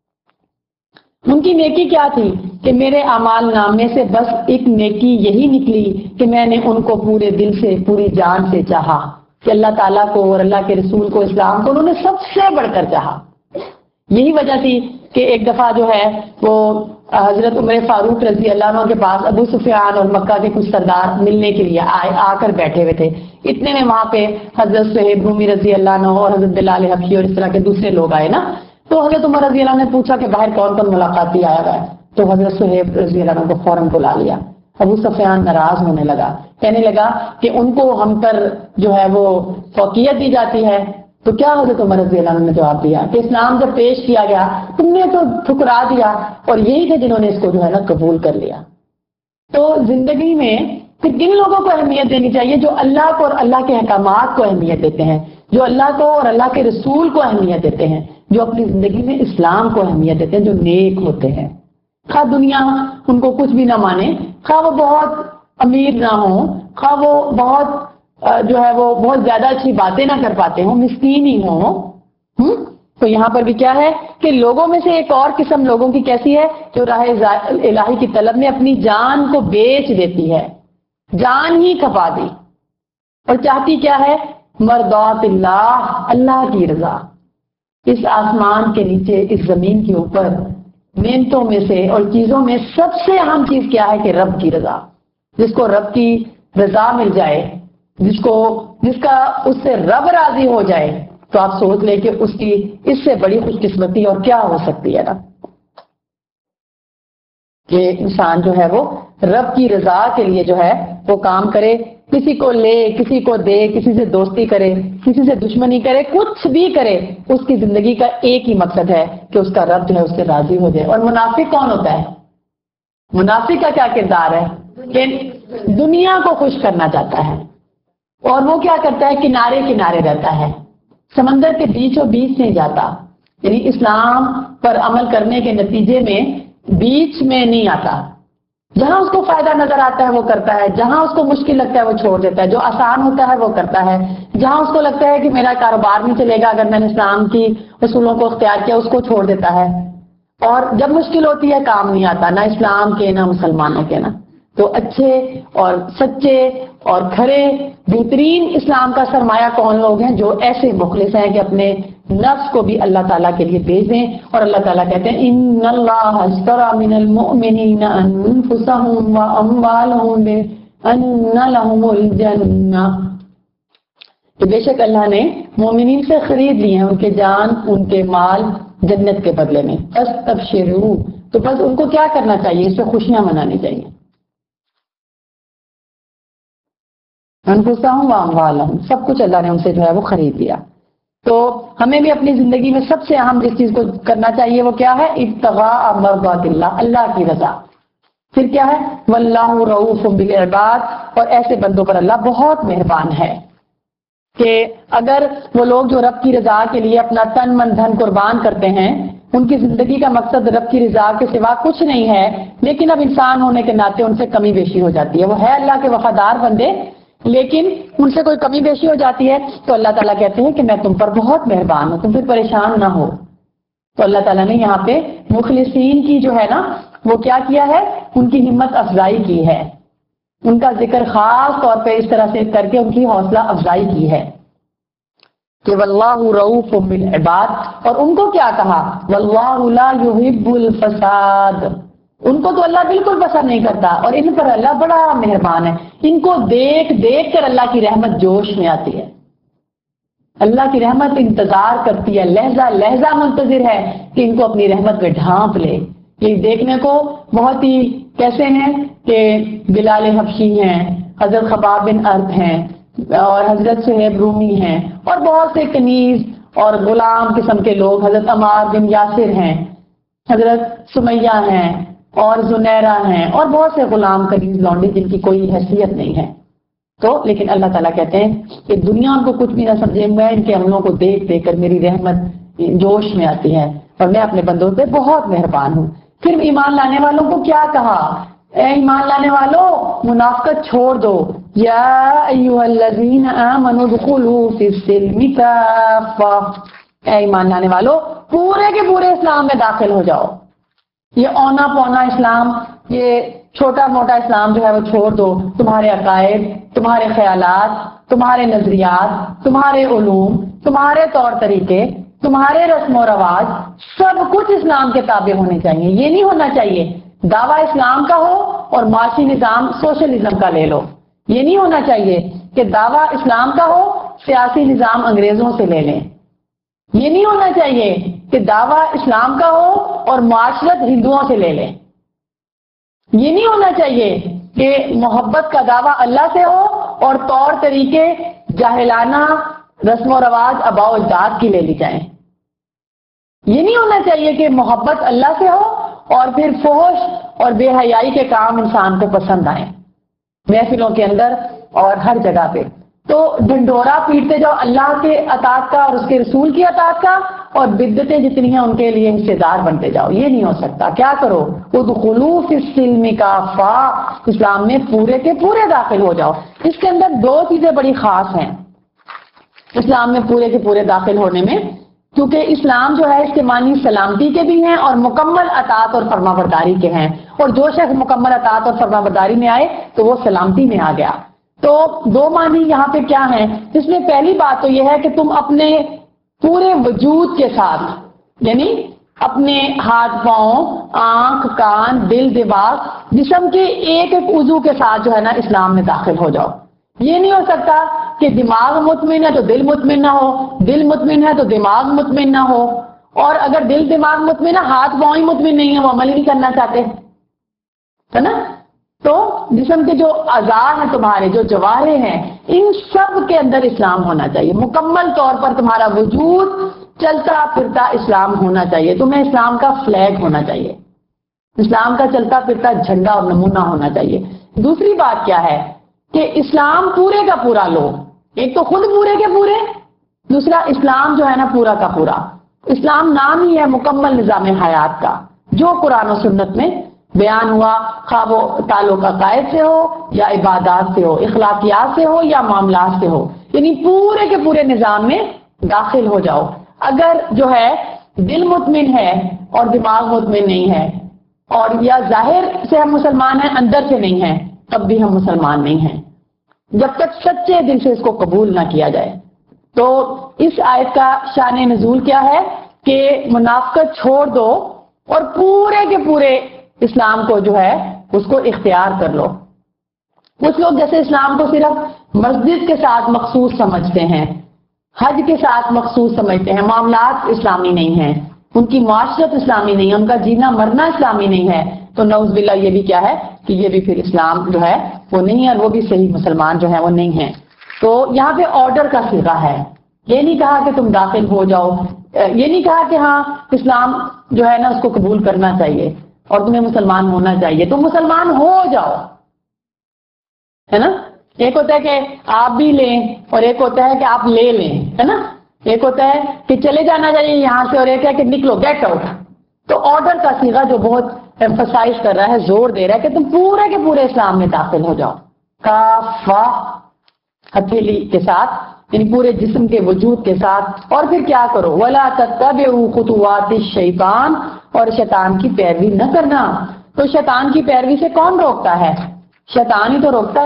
ان کی نیکی کیا تھی کہ میرے اعمال نامے سے بس ایک نیکی یہی نکلی کہ میں نے ان کو پورے دل سے، پوری جان سے چاہا، کہ اللہ تعالیٰ کو اور اللہ کے رسول کو، اسلام کو انہوں نے سب سے بڑھ کر چاہا. یہی وجہ تھی کہ ایک دفعہ جو ہے وہ حضرت عمر فاروق رضی اللہ عنہ کے پاس ابو سفیان اور مکہ کے کچھ سردار ملنے کے لیے آ کر بیٹھے ہوئے تھے. اتنے میں وہاں پہ حضرت صہیب رومی رضی اللہ عنہ اور حضرت بلال حبشی اور اس طرح کے دوسرے لوگ آئے نا. تو حضرت عمر رضی اللہ عنہ نے پوچھا کہ باہر کون کون ملاقاتی آیا ہوا ہے. تو حضرت صہیب رضی اللہ عنہ کو فوراً بلا لیا. ابو سفیان ناراض ہونے لگا، کہنے لگا کہ ان کو ہم پر جو ہے وہ فوقیت دی جاتی ہے. تو کیا حضرت عمر رضی اللہ عنہ نے جواب دیا کہ اسلام جب پیش کیا گیا تم نے تو ٹھکرا دیا، اور یہی تھے جنہوں نے اس کو جو ہے نا قبول کر لیا. تو زندگی میں پھر کن لوگوں کو اہمیت دینی چاہیے؟ جو اللہ کو اور اللہ کے احکامات کو اہمیت دیتے ہیں، جو اللہ کو اور اللہ کے رسول کو اہمیت دیتے ہیں، جو اپنی زندگی میں اسلام کو اہمیت دیتے ہیں، جو نیک ہوتے ہیں. خواہ دنیا ان کو کچھ بھی نہ مانے، خواہ وہ بہت امیر نہ ہوں، خواہ وہ بہت جو ہے وہ بہت زیادہ اچھی باتیں نہ کر پاتے ہوں، مسکین ہی ہوں. تو یہاں پر بھی کیا ہے کہ لوگوں میں سے ایک اور قسم لوگوں کی کیسی ہے جو راہ الہی کی طلب میں اپنی جان کو بیچ دیتی ہے، جان ہی کھپا دی، اور چاہتی کیا ہے؟ مرضات اللہ، اللہ کی رضا. اس آسمان کے نیچے، اس زمین کے اوپر نعمتوں میں سے اور چیزوں میں سب سے اہم چیز کیا ہے کہ رب کی رضا. جس کو رب کی رضا مل جائے، جس کا اس سے رب راضی ہو جائے، تو آپ سوچ لیں کہ اس کی اس سے بڑی خوش قسمتی اور کیا ہو سکتی ہے نا. کہ انسان جو ہے وہ رب کی رضا کے لیے جو ہے وہ کام کرے، کسی کو لے، کسی کو دے، کسی سے دوستی کرے، کسی سے دشمنی کرے، کچھ بھی کرے، اس کی زندگی کا ایک ہی مقصد ہے کہ اس کا رب جو ہے اس سے راضی ہو جائے. اور منافق کون ہوتا ہے؟ منافق کا کیا کردار ہے کہ دنیا کو خوش کرنا چاہتا ہے، اور وہ کیا کرتا ہے؟ کنارے کنارے رہتا ہے، سمندر کے بیچوں بیچ نہیں جاتا. یعنی اسلام پر عمل کرنے کے نتیجے میں بیچ میں نہیں آتا. جہاں اس کو فائدہ نظر آتا ہے وہ کرتا ہے، جہاں اس کو مشکل لگتا ہے وہ چھوڑ دیتا ہے، جو آسان ہوتا ہے وہ کرتا ہے، جہاں اس کو لگتا ہے کہ میرا کاروبار نہیں چلے گا اگر میں نے اسلام کی اصولوں کو اختیار کیا، اس کو چھوڑ دیتا ہے. اور جب مشکل ہوتی ہے کام نہیں آتا، نہ اسلام کے نہ مسلمانوں کے نا، تو اچھے اور سچے اور کھرے بہترین اسلام کا سرمایہ کون لوگ ہیں؟ جو ایسے مخلص ہیں کہ اپنے نفس کو بھی اللہ تعالیٰ کے لیے بھیج دیں. اور اللہ تعالیٰ کہتے ہیں ان اللہ اشترى من المؤمنین انفسهم واموالهم بان لهم الجنہ، کہ بے شک اللہ نے مومنین سے خرید لی ہیں ان کے جان ان کے مال جنت کے بدلے میں. فاستبشروا، تو بس ان کو کیا کرنا چاہیے؟ اس سے خوشیاں منانی چاہیے. انفسهم واموالهم، سب کچھ اللہ نے ان سے جو ہے وہ خرید لیا. تو ہمیں بھی اپنی زندگی میں سب سے اہم جس چیز کو کرنا چاہیے وہ کیا ہے؟ ابتغاء مرضات اللہ، اللہ کی رضا. پھر کیا ہے؟ واللہ رؤوف بالعباد، اور ایسے بندوں پر اللہ بہت مہربان ہے کہ اگر وہ لوگ جو رب کی رضا کے لیے اپنا تن من دھن قربان کرتے ہیں، ان کی زندگی کا مقصد رب کی رضا کے سوا کچھ نہیں ہے، لیکن اب انسان ہونے کے ناطے ان سے کمی بیشی ہو جاتی ہے. وہ ہے اللہ کے وفادار بندے لیکن ان سے کوئی کمی بیشی ہو جاتی ہے، تو اللہ تعالیٰ کہتے ہیں کہ میں تم پر بہت مہربان ہوں، تم پھر پریشان نہ ہو. تو اللہ تعالیٰ نے یہاں پہ مخلصین کی جو ہے نا وہ کیا کیا ہے؟ ان کی ہمت افزائی کی ہے، ان کا ذکر خاص طور پہ اس طرح سے کر کے ان کی حوصلہ افزائی کی ہے کہ واللہ رؤوف بالعباد. اور ان کو کیا کہا؟ واللہ لا يحب الفساد، ان کو تو اللہ بالکل پسند نہیں کرتا اور ان پر اللہ بڑا مہربان ہے. ان کو دیکھ دیکھ کر اللہ کی رحمت جوش میں آتی ہے، اللہ کی رحمت انتظار کرتی ہے، لہجہ لہجہ منتظر ہے کہ ان کو اپنی رحمت میں ڈھانپ لے. یہ دیکھنے کو بہت ہی کیسے ہیں کہ بلال حبشی ہیں، حضرت خباب بن ارد ہیں اور حضرت صہیب رومی ہیں اور بہت سے کنیز اور غلام قسم کے لوگ، حضرت عمار بن یاسر ہیں، حضرت سمیہ ہیں اور زنیرہ ہیں اور بہت سے غلام کنیز لونڈی جن کی کوئی حیثیت نہیں ہے. تو لیکن اللہ تعالیٰ کہتے ہیں کہ دنیا ان کو کچھ بھی نہ سمجھے ہوئے، ان کے عملوں کو دیکھ دیکھ کر میری رحمت جوش میں آتی ہے اور میں اپنے بندوں پہ بہت مہربان ہوں. پھر ایمان لانے والوں کو کیا کہا؟ اے ایمان لانے والوں منافقت چھوڑ دو. یا ایھا الذین آمنوا ادخلوا فی السلم کافہ، اے ایمان لانے والوں پورے کے پورے اسلام میں داخل ہو جاؤ. یہ اونا پونا اسلام، یہ چھوٹا موٹا اسلام جو ہے وہ چھوڑ دو. تمہارے عقائد، تمہارے خیالات، تمہارے نظریات، تمہارے علوم، تمہارے طور طریقے، تمہارے رسم و رواج سب کچھ اسلام کے تابع ہونے چاہیے. یہ نہیں ہونا چاہیے دعویٰ اسلام کا ہو اور معاشی نظام سوشلزم کا لے لو. یہ نہیں ہونا چاہیے کہ دعویٰ اسلام کا ہو سیاسی نظام انگریزوں سے لے لیں. یہ نہیں ہونا چاہیے کہ دعویٰ اسلام کا ہو اور معاشرت ہندوؤں سے لے لیں. یہ نہیں ہونا چاہیے کہ محبت کا دعویٰ اللہ سے ہو اور طور طریقے جاہلانہ رسم و رواج آباء و اجداد کی لے لی جائیں. یہ نہیں ہونا چاہیے کہ محبت اللہ سے ہو اور پھر فحش اور بے حیائی کے کام انسان کو پسند آئیں محفلوں کے اندر اور ہر جگہ پہ. تو ڈنڈورا پیٹتے جاؤ اللہ کے اطاعت کا اور اس کے رسول کی اطاعت کا، اور بدعتیں جتنی ہیں ان کے لیے حصے دار بنتے جاؤ. یہ نہیں ہو سکتا. کیا کرو؟ ادخلوا فی السلم کافہ، اسلام میں پورے کے پورے داخل ہو جاؤ. اس کے اندر دو چیزیں بڑی خاص ہیں اسلام میں پورے کے پورے داخل ہونے میں، کیونکہ اسلام جو ہے اس کے معنی سلامتی کے بھی ہیں اور مکمل اطاعت اور فرما برداری کے ہیں، اور جو شخص مکمل اطاعت اور فرما برداری میں آئے تو وہ سلامتی میں آ گیا. تو دو معنی یہاں پہ کیا ہیں؟ اس میں پہلی بات تو یہ ہے کہ تم اپنے پورے وجود کے ساتھ، یعنی اپنے ہاتھ پاؤں، آنکھ، کان، دل، دماغ، جسم کے ایک ایک عضو کے ساتھ جو ہے نا اسلام میں داخل ہو جاؤ. یہ نہیں ہو سکتا کہ دماغ مطمئن ہے تو دل مطمئن نہ ہو، دل مطمئن ہے تو دماغ مطمئن نہ ہو، اور اگر دل دماغ مطمئن ہے ہاتھ پاؤں ہی مطمئن نہیں ہے، وہ عمل ہی نہیں کرنا چاہتے، ہے نا. تو جسم کے جو اعضاء ہیں تمہارے، جو جوارے ہیں، ان سب کے اندر اسلام ہونا چاہیے. مکمل طور پر تمہارا وجود چلتا پھرتا اسلام ہونا چاہیے. تمہیں اسلام کا فلیگ ہونا چاہیے، اسلام کا چلتا پھرتا جھنڈا اور نمونہ ہونا چاہیے. دوسری بات کیا ہے کہ اسلام پورے کا پورا لو. ایک تو خود پورے کے پورے، دوسرا اسلام جو ہے نا پورا کا پورا. اسلام نام ہی ہے مکمل نظام حیات کا، جو قرآن و سنت میں بیان ہوا، خواہ وہ تعلق عقائد سے ہو یا عبادات سے ہو، اخلاقیات سے ہو یا معاملات سے ہو، یعنی پورے کے پورے نظام میں داخل ہو جاؤ. اگر جو ہے دل مطمئن ہے اور دماغ مطمئن نہیں ہے، اور یا ظاہر سے ہم مسلمان ہیں اندر سے نہیں ہیں، تب بھی ہم مسلمان نہیں ہیں جب تک سچے دل سے اس کو قبول نہ کیا جائے۔ تو اس آیت کا شان نزول کیا ہے کہ منافقت چھوڑ دو اور پورے کے پورے اسلام کو جو ہے اس کو اختیار کر لو۔ کچھ لوگ جیسے اسلام کو صرف مسجد کے ساتھ مخصوص سمجھتے ہیں، حج کے ساتھ مخصوص سمجھتے ہیں، معاملات اسلامی نہیں ہیں، ان کی معاشرت اسلامی نہیں ہے، ان کا جینا مرنا اسلامی نہیں ہے، تو نعوذ باللہ یہ بھی کیا ہے کہ یہ بھی پھر اسلام جو ہے وہ نہیں ہے، اور وہ بھی صحیح مسلمان جو ہے وہ نہیں ہے۔ تو یہاں پہ آرڈر کا صیغہ ہے، یہ نہیں کہا کہ تم داخل ہو جاؤ، یہ نہیں کہا کہ ہاں اسلام جو ہے نا اس کو قبول کرنا چاہیے اور تمہیں مسلمان ہونا چاہیے، تم مسلمان ہو جاؤ، ہے نا۔ ایک ہوتا ہے کہ آپ بھی لیں اور ایک ہوتا ہے کہ آپ لے لیں، ہے نا۔ ایک ہوتا ہے کہ چلے جانا چاہیے یہاں سے، اور ایک ہے کہ نکلو، گیٹ آؤٹ۔ تو آرڈر کا صیغہ جو بہت ایمفسائز کر رہا ہے، زور دے رہا ہے کہ تم پورے کے پورے اسلام میں داخل ہو جاؤ، کافہ ہتھیلی کے ساتھ، یعنی پورے جسم کے وجود کے ساتھ۔ اور پھر کیا کرو، وَلَا تَتَّبِعُوا خُطُوَاتِ الشَّيْطَانِ، اور شیطان کی پیروی نہ کرنا۔ تو شیطان کی پیروی سے کون روکتا ہے؟ شیطان ہی تو روکتا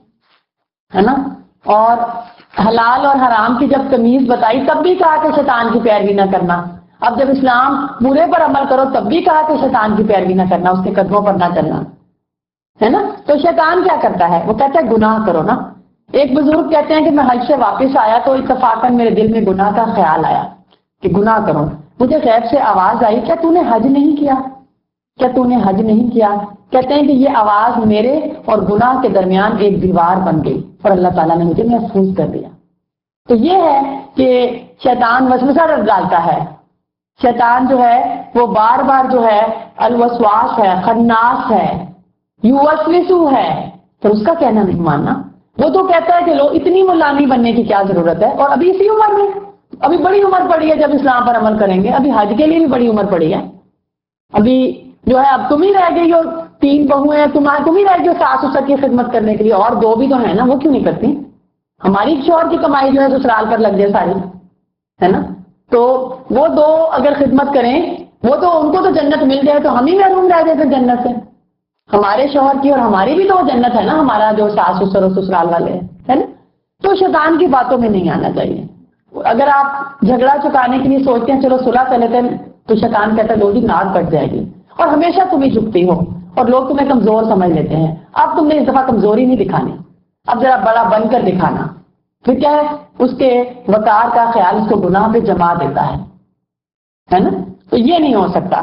ہے نا۔ اور حلال اور حرام کی جب تمیز بتائی تب بھی کہا کہ شیطان کی پیروی نہ کرنا، اب جب اسلام پورے پر عمل کرو تب بھی کہا کہ شیطان کی پیروی نہ کرنا، اس کے قدموں پر نہ چلنا، ہے نا۔ تو شیطان کیا کرتا ہے؟ وہ کہتا ہے گناہ کرو نا۔ ایک بزرگ کہتے ہیں کہ میں حج سے واپس آیا تو اتفاقاً میرے دل میں گناہ کا خیال آیا کہ گناہ کرو، مجھے غیب سے آواز آئی، کیا تو نے حج نہیں کیا؟ کیا تو نے حج نہیں کیا؟ کہتے ہیں کہ یہ آواز میرے اور گناہ کے درمیان ایک دیوار بن گئی اور اللہ تعالیٰ نے مجھے محفوظ کر دیا۔ تو یہ ہے کہ شیطان وسوسہ ڈالتا ہے، شیطان جو ہے وہ بار بار جو ہے الوسواس ہے، خناس ہے، یوسوسو ہے، تو اس کا کہنا نہیں ماننا۔ وہ تو کہتا ہے کہ لو اتنی مولانی بننے کی کیا ضرورت ہے، اور ابھی اسی عمر میں، ابھی بڑی عمر پڑی ہے جب اسلام پر عمل کریں گے، ابھی حج کے لیے بھی بڑی عمر پڑی ہے، ابھی جو ہے اب تم ہی رہ گئی ہو، 3 بہویں ہیں، تم ہی رہ گئی ہو ساس سسر کی خدمت کرنے کے لیے، اور 2 بھی تو ہیں نا، وہ کیوں نہیں کرتی؟ ہماری شوہر کی کمائی جو ہے سسرال پر لگ جائے ساری، ہے نا۔ تو وہ 2 اگر خدمت کریں، وہ تو ان کو تو جنت مل جائے تو ہم ہی محروم رہ جائے پھر جنت سے۔ ہمارے شوہر کی اور ہماری بھی تو جنت ہے نا، ہمارا جو ساس سسر اور سسرال والے ہیں، ہے نا۔ تو شیطان کی باتوں میں نہیں آنا چاہیے۔ اگر آپ جھگڑا چکانے کے لیے سوچتے ہیں چلو صلح کر لیتے ہیں، تو شیطان کہتا ہے لو جی ناک کٹ جائے گی، اور ہمیشہ تم ہی جھکتی ہو اور لوگ تمہیں کمزور سمجھ لیتے ہیں، اب تم نے اس دفعہ کمزوری نہیں دکھانی، اب ذرا بڑا بن کر دکھانا۔ پھر کیا ہے، اس کے وقار کا خیال اس کو گناہ پہ جما دیتا ہے نا۔ تو یہ نہیں ہو سکتا۔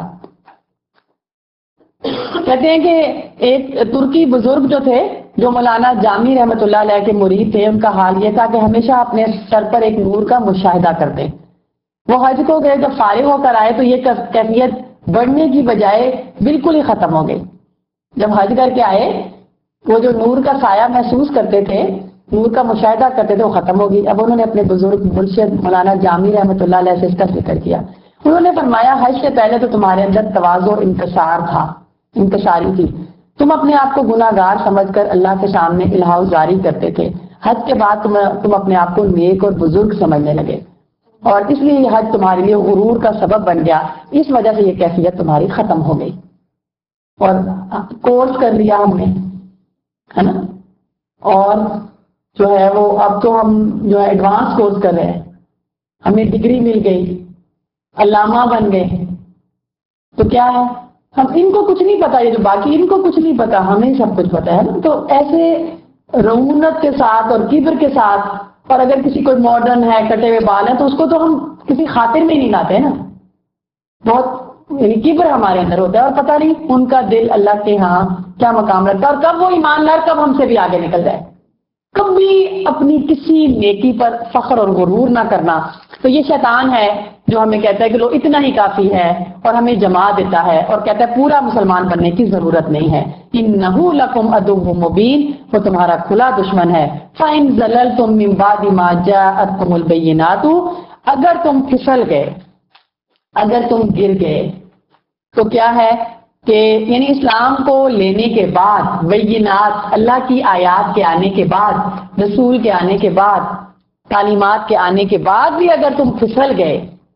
کہتے ہیں کہ ایک ترکی بزرگ جو تھے، جو مولانا جامی رحمۃ اللہ علیہ کے مرید تھے، ان کا حال یہ تھا کہ ہمیشہ اپنے سر پر ایک نور کا مشاہدہ کرتے۔ وہ حج کو گئے، جب فارغ ہو کر آئے تو یہ کیفیت بڑھنے کی بجائے بالکل ہی ختم ہو گئی۔ جب حج کر کے آئے، وہ جو نور کا سایہ محسوس کرتے تھے، نور کا مشاہدہ کرتے تھے، وہ ختم ہو گئی۔ اب انہوں نے اپنے بزرگ مرشد مولانا جامی رحمۃ اللہ علیہ سے اس کا ذکر کیا۔ انہوں نے فرمایا حج سے پہلے تو تمہارے اندر تواضع و انکسار تھا، انکساری تھی، تم اپنے آپ کو گناہ گار سمجھ کر اللہ کے سامنے الہا جاری کرتے تھے۔ حج کے بعد تم اپنے آپ کو نیک اور بزرگ سمجھنے لگے، اور اس لیے یہ حج تمہارے لیے غرور کا سبب بن گیا، اس وجہ سے یہ کیفیت تمہاری ختم ہو گئی۔ اور کورس کر لیا ہم نے، ہے نا، اور جو ہے وہ اب تو ہم جو ہے ایڈوانس کورس کر رہے ہیں، ہمیں ڈگری مل گئی، علامہ بن گئے، تو کیا ہے، ہم ان کو کچھ نہیں پتا، یہ جو باقی ان کو کچھ نہیں پتا، ہمیں سب کچھ پتا ہے نا۔ تو ایسے رعونت کے ساتھ اور کبر کے ساتھ، اور اگر کسی کوئی ماڈرن ہے، کٹے ہوئے بال ہیں، تو اس کو تو ہم کسی خاطر میں نہیں لاتے نا، بہت یعنی کبر ہمارے اندر ہوتا ہے، اور پتہ نہیں ان کا دل اللہ کے ہاں کیا مقام رکھتا ہے، اور کب وہ ایمان لائے، کب ہم سے بھی آگے نکل جائے۔ کبھی اپنی کسی نیکی پر فخر اور غرور نہ کرنا۔ تو یہ شیطان ہے جو ہمیں کہتا ہے کہ لو اتنا ہی کافی ہے، اور ہمیں جما دیتا ہے اور کہتا ہے پورا مسلمان بننے کی ضرورت نہیں ہے۔ انہ لکم عدو مبین، وہ تمہارا کھلا دشمن ہے۔ فإن زللتم من بعد ما جاءتکم البینات، اگر تم پھسل گئے، اگر تم گر گئے، تو کیا ہے کہ یعنی اسلام کو لینے کے بعد، بینات اللہ کی آیات کے آنے کے بعد، رسول کے آنے کے بعد، تعلیمات کے آنے کے بعد بھی اگر تم پھسل گئے،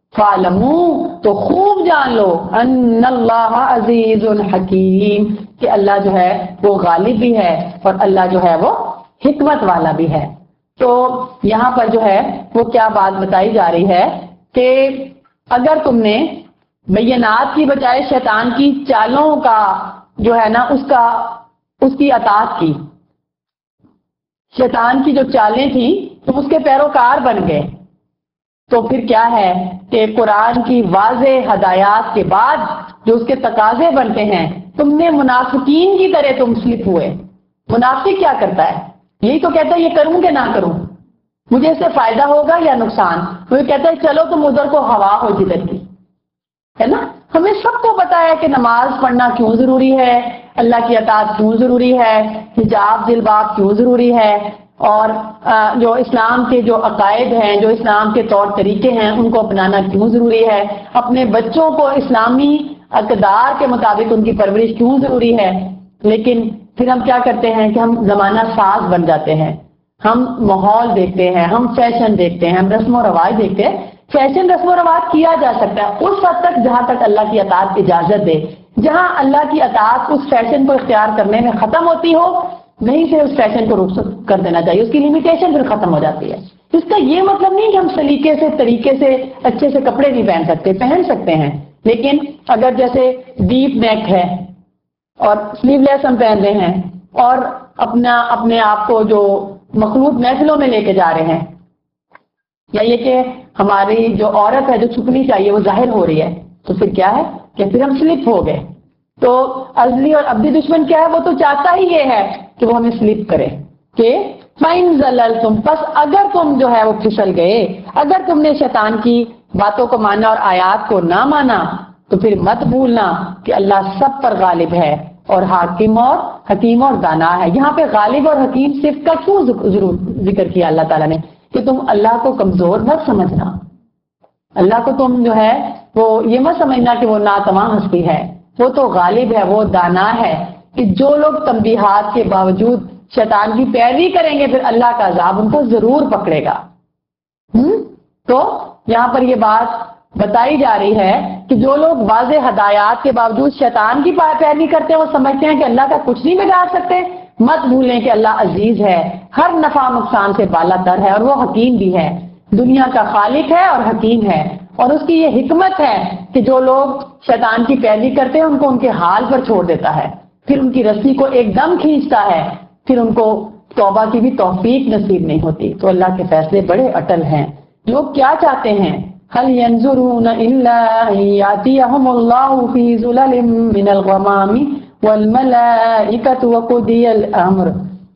فَعْلَمُوا تو خوب جان لو ان اللہ عزیز حکیم کہ اللہ جو ہے وہ غالب بھی ہے اور اللہ جو ہے وہ حکمت والا بھی ہے۔ تو یہاں پر جو ہے وہ کیا بات بتائی جا رہی ہے کہ اگر تم نے بینات کی بجائے شیطان کی چالوں کا جو ہے نا اس کی اطاعت کی، شیطان کی جو چالیں تھیں تم اس کے پیروکار بن گئے، تو پھر کیا ہے کہ قرآن کی واضح ہدایات کے بعد جو اس کے تقاضے بنتے ہیں تم نے منافقین کی طرح تم سلپ ہوئے۔ منافق کیا کرتا ہے؟ یہی تو کہتا ہے یہ کروں کہ نہ کروں، مجھے اس سے فائدہ ہوگا یا نقصان۔ وہ کہتا ہے چلو تم ادھر کو ہوا ہو جدھر کی، ہے نا۔ ہمیں سب کو پتا ہے کہ نماز پڑھنا کیوں ضروری ہے، اللہ کی اطاعت کیوں ضروری ہے، حجاب جلباب کیوں ضروری ہے، اور جو اسلام کے جو عقائد ہیں، جو اسلام کے طور طریقے ہیں ان کو اپنانا کیوں ضروری ہے، اپنے بچوں کو اسلامی اقدار کے مطابق ان کی پرورش کیوں ضروری ہے۔ لیکن پھر ہم کیا کرتے ہیں کہ ہم زمانہ ساز بن جاتے ہیں، ہم ماحول دیکھتے ہیں، ہم فیشن دیکھتے ہیں، ہم رسم و رواج دیکھتے ہیں۔ فیشن رسم و رواج کیا جا سکتا ہے اس حد تک جہاں تک اللہ کی اطاعت کی اجازت دے، جہاں اللہ کی اطاعت اس فیشن کو اختیار کرنے میں ختم ہوتی ہو نہیں سے اس فیشن کو رخصت کر دینا چاہیے، اس کی لمیٹیشن پھر ختم ہو جاتی ہے۔ اس کا یہ مطلب نہیں کہ ہم سلیقے سے طریقے سے اچھے سے کپڑے نہیں پہن سکتے، پہن سکتے ہیں، لیکن اگر جیسے ڈیپ نیک ہے اور سلیو لیس ہم پہن رہے ہیں اور اپنے آپ کو جو مخلوط محفلوں میں لے کے جا رہے ہیں، یا یہ کہ ہماری جو عورت ہے جو چھپنی چاہیے وہ ظاہر ہو رہی ہے، تو پھر کیا ہے کہ پھر ہم سلپ ہو گئے۔ تو ازلی اور ابدی دشمن کیا ہے؟ وہ تو چاہتا ہی یہ ہے کہ وہ ہمیں سلپ کرے کہ فَإِن زَلَلْتُمْ، پس اگر تم جو ہے وہ پھسل گئے، اگر تم نے شیطان کی باتوں کو مانا اور آیات کو نہ مانا، تو پھر مت بھولنا کہ اللہ سب پر غالب ہے اور حاکم اور حکیم اور دانا ہے۔ یہاں پہ غالب اور حکیم صرف کا کیوں ضرور ذکر کیا اللہ تعالیٰ نے کہ تم اللہ کو کمزور مت سمجھنا، اللہ کو تم جو ہے وہ یہ مت سمجھنا کہ وہ ناتواں ہستی ہے، وہ تو غالب ہے، وہ دانا ہے کہ جو لوگ تنبیہات کے باوجود شیطان کی پیروی کریں گے پھر اللہ کا عذاب ان کو ضرور پکڑے گا۔ تو یہاں پر یہ بات بتائی جا رہی ہے کہ جو لوگ واضح ہدایات کے باوجود شیطان کی پیروی کرتے ہیں وہ سمجھتے ہیں کہ اللہ کا کچھ نہیں بگاڑ سکتے۔ مت بھولیں کہ اللہ عزیز ہے، ہر نفع نقصان سے بالا تر ہے اور وہ حکیم بھی ہے، دنیا کا خالق ہے اور حکیم ہے، اور اس کی یہ حکمت ہے کہ جو لوگ شیطان کی پیروی کرتے ہیں ان کو ان کے حال پر چھوڑ دیتا ہے، پھر ان کی رسی کو ایک دم کھینچتا ہے، پھر ان کو توبہ کی بھی توفیق نصیب نہیں ہوتی۔ تو اللہ کے فیصلے بڑے اٹل ہیں۔ لوگ کیا چاہتے ہیں؟ هل ينظرون الا ان ياتيهم الله في ظلل من الغمام والملائكة وقضي الامر،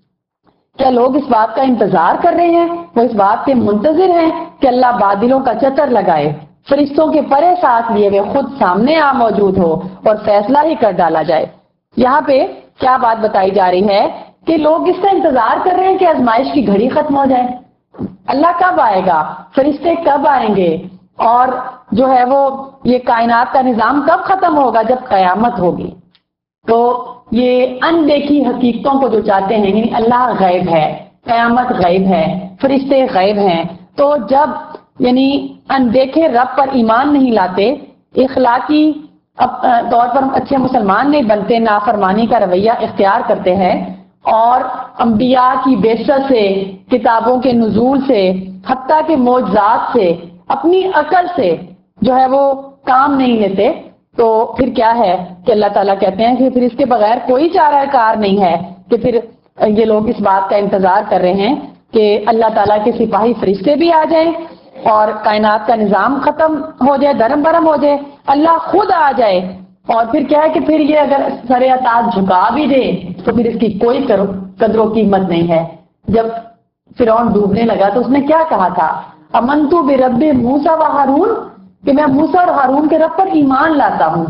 کیا لوگ اس بات کا انتظار کر رہے ہیں، وہ اس بات کے منتظر ہیں کہ اللہ بادلوں کا چتر لگائے، فرشتوں کے پرے ساتھ لیے ہوئے خود سامنے آ موجود ہو اور فیصلہ ہی کر ڈالا جائے۔ یہاں پہ کیا بات بتائی جا رہی ہے کہ لوگ اس کا انتظار کر رہے ہیں کہ آزمائش کی گھڑی ختم ہو جائے، اللہ کب آئے گا، فرشتے کب آئیں گے، اور جو ہے وہ یہ کائنات کا نظام کب ختم ہوگا، جب قیامت ہوگی۔ تو یہ اندیکھی حقیقتوں کو جو چاہتے ہیں، یعنی اللہ غیب ہے، قیامت غیب ہے، فرشتے غیب ہیں، تو جب یعنی اندیکھے رب پر ایمان نہیں لاتے، اخلاقی طور پر اچھے مسلمان نہیں بنتے، نافرمانی کا رویہ اختیار کرتے ہیں، اور انبیاء کی بعثت سے، کتابوں کے نزول سے، حتیٰ کہ معجزات سے، اپنی عقل سے جو ہے وہ کام نہیں لیتے، تو پھر کیا ہے کہ اللہ تعالیٰ کہتے ہیں کہ پھر اس کے بغیر کوئی چارہ کار نہیں ہے کہ پھر یہ لوگ اس بات کا انتظار کر رہے ہیں کہ اللہ تعالیٰ کے سپاہی فرشتے بھی آ جائیں اور کائنات کا نظام ختم ہو جائے، دھرم برم ہو جائے، اللہ خود آ جائے، اور پھر کیا ہے کہ پھر یہ اگر سر اطاعت جھکا بھی دے تو پھر اس کی کوئی قدر و قیمت نہیں ہے۔ جب فرعون ڈوبنے لگا تو اس نے کیا کہا تھا؟ امنتو برب موسیٰ و ہارون، کہ میں موسیٰ اور ہارون کے رب پر ایمان لاتا ہوں۔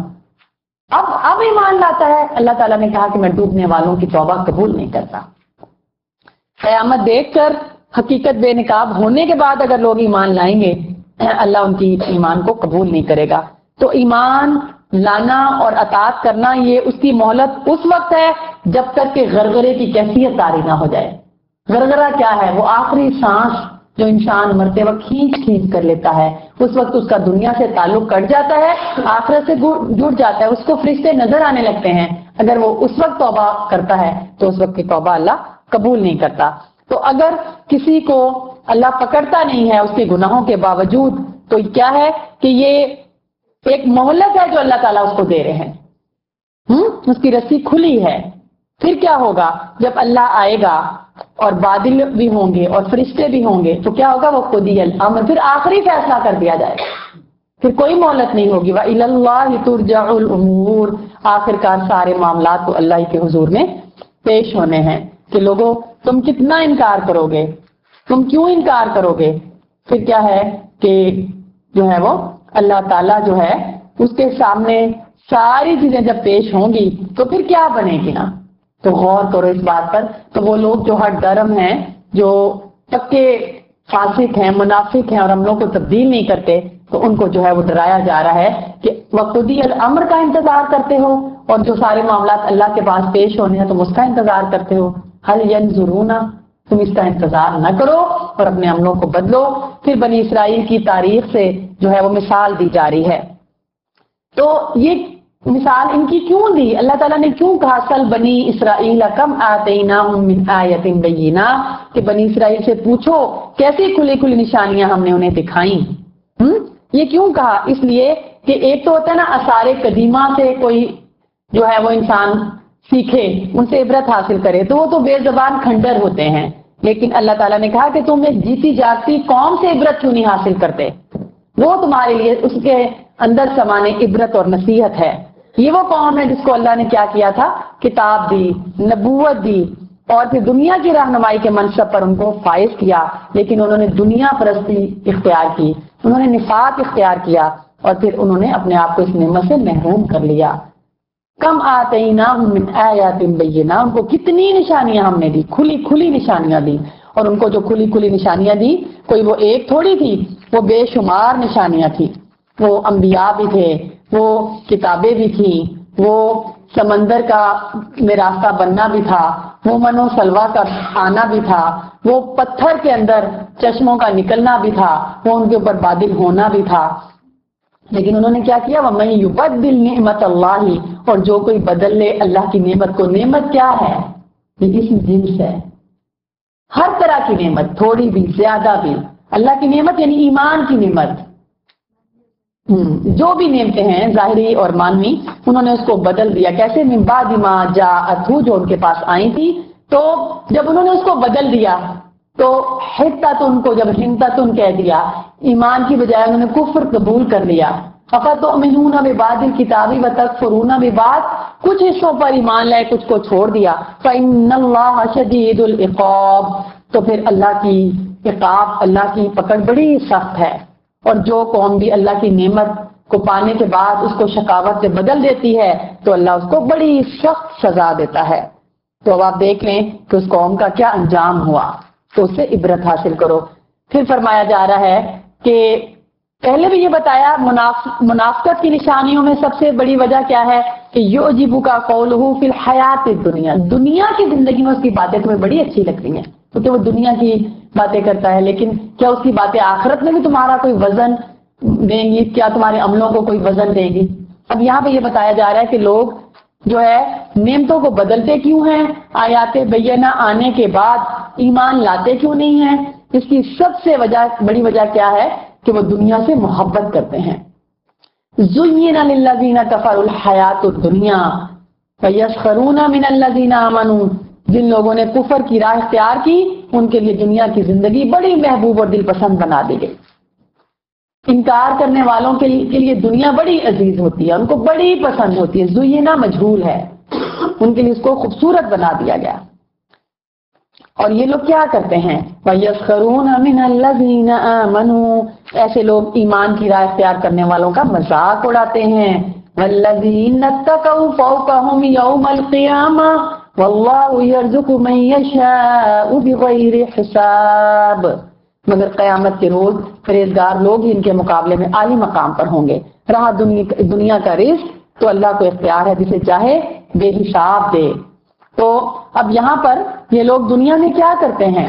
اب ایمان لاتا ہے، اللہ تعالیٰ نے کہا کہ میں ڈوبنے والوں کی توبہ قبول نہیں کرتا۔ قیامت دیکھ کر حقیقت بے نقاب ہونے کے بعد اگر لوگ ایمان لائیں گے، اللہ ان کی ایمان کو قبول نہیں کرے گا۔ تو ایمان لانا اور اطاعت کرنا یہ اس کی مہلت اس وقت ہے جب تک کہ غرغرے کی کیفیت طاری نہ ہو جائے۔ غرغرہ کیا ہے؟ وہ آخری سانس جو انسان مرتے وقت کھینچ کر لیتا ہے، اس وقت اس کا دنیا سے تعلق کٹ جاتا ہے، آخرت سے جڑ جاتا ہے، اس کو فرشتے نظر آنے لگتے ہیں۔ اگر وہ اس وقت توبہ کرتا ہے تو اس وقت کی توبہ اللہ قبول نہیں کرتا۔ تو اگر کسی کو اللہ پکڑتا نہیں ہے اس کے گناہوں کے باوجود، تو کیا ہے کہ یہ ایک مہلت ہے جو اللہ تعالیٰ اس کو دے رہے ہیں، اس کی رسی کھلی ہے۔ پھر کیا ہوگا؟ جب اللہ آئے گا اور بادل بھی ہوں گے اور فرشتے بھی ہوں گے تو کیا ہوگا؟ وہ قضی الامر، پھر آخری فیصلہ کر دیا جائے گا، پھر کوئی مہلت نہیں ہوگی۔ وَإِلَى اللَّهِ تُرْجَعُ الْأُمُورُ، آخرکار سارے معاملات تو اللہ کے حضور میں پیش ہونے ہیں کہ لوگوں تم کتنا انکار کرو گے، تم کیوں انکار کرو گے؟ پھر کیا ہے کہ جو ہے وہ اللہ تعالیٰ جو ہے اس کے سامنے ساری چیزیں جب پیش ہوں گی تو پھر کیا بنے گی نا؟ تو غور کرو اس بات پر۔ تو وہ لوگ جو ہٹ درم ہیں، جو پکے فاسق ہیں، منافق ہیں اور عملوں کو تبدیل نہیں کرتے، تو ان کو جو ہے وہ ڈرایا جا رہا ہے کہ وقودی الامر کا انتظار کرتے ہو، اور جو سارے معاملات اللہ کے پاس پیش ہونے ہیں تم اس کا انتظار کرتے ہو۔ حل ینظرون، تم اس کا انتظار نہ کرو اور اپنے عملوں کو بدلو۔ پھر بنی اسرائیل کی تاریخ سے جو ہے وہ مثال دی جا رہی ہے۔ تو یہ مثال ان کی کیوں دی؟ اللہ تعالیٰ نے کیوں کہا سل بنی اسرائیل کم آتیناہم من آیت بینہ، کہ بنی اسرائیل سے پوچھو کیسی کھلی کھلی نشانیاں ہم نے انہیں دکھائیں۔ یہ کیوں کہا؟ اس لیے کہ ایک تو ہوتا ہے نا آثار قدیمہ سے کوئی جو ہے وہ انسان سیکھے، ان سے عبرت حاصل کرے، تو وہ تو بے زبان کھنڈر ہوتے ہیں، لیکن اللہ تعالیٰ نے کہا کہ تم ایک جیتی جاگتی قوم سے عبرت کیوں نہیں حاصل کرتے؟ وہ تمہارے لیے اس کے اندر سمانے عبرت اور نصیحت ہے۔ یہ وہ قوم ہے جس کو اللہ نے کیا کیا تھا؟ کتاب دی، نبوت دی، اور پھر دنیا کی رہنمائی کے منصب پر ان کو فائز کیا، لیکن انہوں نے دنیا پرستی اختیار کی، انہوں نے نفاق اختیار کیا، اور پھر انہوں نے اپنے آپ کو اس نعمت سے محروم کر لیا۔ کم آتیناہم من آیات بینہ، ان کو کتنی نشانیاں ہم نے دی، کھلی کھلی نشانیاں دی، اور ان کو جو کھلی کھلی نشانیاں دی کوئی وہ ایک تھوڑی تھی، وہ بے شمار نشانیاں تھی۔ وہ انبیاء بھی تھے، وہ کتابیں بھی تھیں، وہ سمندر کا میں راستہ بننا بھی تھا، وہ من و سلوا کا آنا بھی تھا، وہ پتھر کے اندر چشموں کا نکلنا بھی تھا، وہ ان کے اوپر بادل ہونا بھی تھا۔ لیکن انہوں نے کیا کیا؟ وَمَن يُبَدِّلْ نِعْمَتَ اللَّهِ، اور جو کوئی بدل لے اللہ کی نعمت کو۔ نعمت کیا ہے؟ یہ اسم جنس ہے، ہر طرح کی نعمت، تھوڑی بھی زیادہ بھی۔ اللہ کی نعمت یعنی ایمان کی نعمت، جو بھی نعمتیں ہیں ظاہری اور معنوی، انہوں نے اس کو بدل دیا۔ کیسے؟ من بعد ما جاءتہ، جو ان کے پاس آئی تھی، تو جب انہوں نے اس کو بدل دیا تو حتتن کو جب ہنتتن کہہ دیا، ایمان کی بجائے انہوں نے کفر قبول کر لیا۔ افتؤمنون ببعض الکتاب وتکفرون ببعض، کچھ حصوں پر ایمان لائے کچھ کو چھوڑ دیا۔ فإن اللہ شدید العقاب، تو پھر اللہ کی عقاب، اللہ کی پکڑ بڑی سخت ہے۔ اور جو قوم بھی اللہ کی نعمت کو پانے کے بعد اس کو شقاوت سے بدل دیتی ہے تو اللہ اس کو بڑی سخت سزا دیتا ہے۔ تو اب آپ دیکھ لیں کہ اس قوم کا کیا انجام ہوا، تو اس سے عبرت حاصل کرو۔ پھر فرمایا جا رہا ہے کہ پہلے بھی یہ بتایا منافقت کی نشانیوں میں سب سے بڑی وجہ کیا ہے کہ یعجبک قولہ فی الحیات الدنیا، دنیا کی زندگی میں اس کی باتیں تمہیں بڑی اچھی لگتی ہیں کیونکہ وہ دنیا کی باتیں کرتا ہے، لیکن کیا اس کی باتیں آخرت میں بھی تمہارا کوئی وزن دیں گی؟ کیا تمہارے عملوں کو کوئی وزن دیں گی؟ اب یہاں پہ یہ بتایا جا رہا ہے کہ لوگ جو ہے نعمتوں کو بدلتے کیوں ہیں، آیات بینہ آنے کے بعد ایمان لاتے کیوں نہیں ہیں؟ اس کی سب سے بڑی وجہ کیا ہے کہ وہ دنیا سے محبت کرتے ہیں۔ زُيِّنَ لِلَّذِينَ كَفَرُوا الْحَيَاةُ الدُّنْيَا وَيَسْخَرُونَ مِنَ الَّذِينَ آمَنُوا، جن لوگوں نے کفر کی راہ اختیار کی ان کے لیے دنیا کی زندگی بڑی محبوب اور دل پسند بنا دی گئی۔ انکار کرنے والوں کے لیے دنیا بڑی عزیز ہوتی ہے، ان کو بڑی پسند ہوتی ہے۔ زُيِّنَ مجہول ہے، ان کے لیے اس کو خوبصورت بنا دیا گیا۔ اور یہ لوگ کیا کرتے ہیں؟ وَيَسْخَرُونَ مِنَ الَّذِينَ آمَنُوا، ایسے لوگ ایمان کی راہ اختیار کرنے والوں کا مذاق اڑاتے ہیں۔ وَالَّذِينَ اتَّقَوْا فَوْقَهُمْ يَوْمَ الْقِيَامَةِ وَاللَّهُ يَرْزُقُ مَن يَشَاءُ بِغَيْرِ حِسَابٍ، مگر قیامت کے روز پرہیزگار لوگ ہی ان کے مقابلے میں عالی مقام پر ہوں گے۔ رہا دنیا کا رزق تو اللہ کو اختیار ہے، جسے چاہے بے حساب دے۔ تو اب یہاں پر یہ لوگ دنیا میں کیا کرتے ہیں؟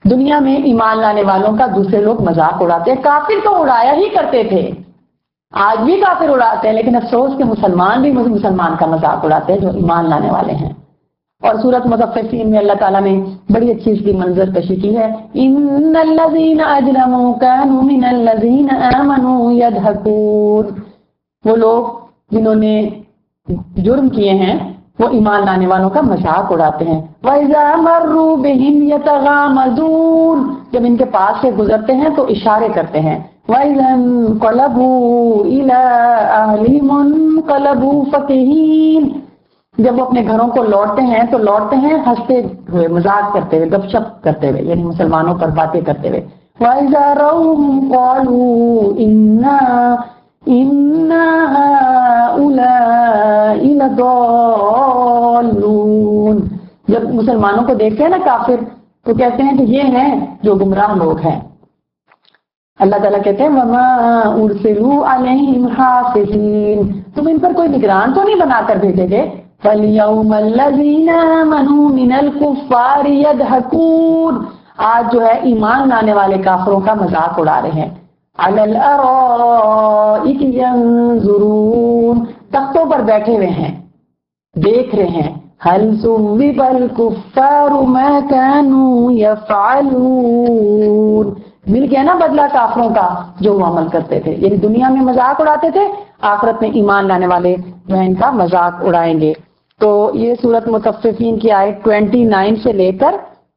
دنیا میں ایمان لانے والوں کا دوسرے لوگ مذاق اڑاتے ہیں. کافر تو اڑایا ہی کرتے تھے, آج بھی کافر اڑاتے ہیں, لیکن افسوس کہ مسلمان بھی مسلمان کا مذاق اڑاتے ہیں جو ایمان لانے والے ہیں. اور سورۃ مطففین میں اللہ تعالیٰ نے بڑی اچھی اس کی منظر کشی کی ہے. ان الذین اجرموا كانوا من الذین آمنوا يضحكون. وہ لوگ جنہوں نے جرم کیے ہیں وہ ایمان لانے والوں کا مذاق اڑاتے ہیں. وَإِذَا مَرُّوا بِهِمْ يَتَغَامَزُونَ. جب ان کے پاس سے گزرتے ہیں تو اشارے کرتے ہیں. وَإِذَا انقلبوا إِلَىٰ أَهْلِهِمُ انقلبوا فَكِهِينَ. جب وہ اپنے گھروں کو لوٹتے ہیں تو لوٹتے ہیں ہنستے ہوئے, مذاق کرتے ہوئے, گپ شپ کرتے ہوئے, یعنی مسلمانوں پر باتیں کرتے ہوئے. وَإِذَا رَأَوْهُمْ قَالُوا إِنَّ هَٰؤُلَاءِ لَضَالُّونَ. جب مسلمانوں کو دیکھتے ہیں نا کافر تو کہتے ہیں کہ یہ ہیں جو گمراہ لوگ ہیں. اللہ تعالیٰ کہتے ہیں وَمَا أُرْسِلُوا عَلَيْهِمْ حَافِظِينَ. تم ان پر کوئی نگران تو نہیں بنا کر بھیجے گے. فَالْيَوْمَ الَّذِينَ آمَنُوا مِنَ الْكُفَّارِ يَضْحَكُونَ. آج جو ہے ایمان لانے والے کافروں کا مذاق اڑا رہے ہیں. عَلَى الْأَرَائِكِ يَنظُرُونَ. تختوں پر بیٹھے ہوئے ہیں, دیکھ رہے ہیں. هَلْ ثُوِّبَ الْكُفَّارُ مَا كَانُوا يَفْعَلُونَ. مل گیا نا بدلہ کافروں کا جو وہ عمل کرتے تھے, یعنی دنیا میں مذاق اڑاتے تھے, آخرت میں ایمان لانے والے جو ہیں ان کا مذاق اڑائیں گے. تو یہ سورۃ مطففین کی آیت 29 سے لے کر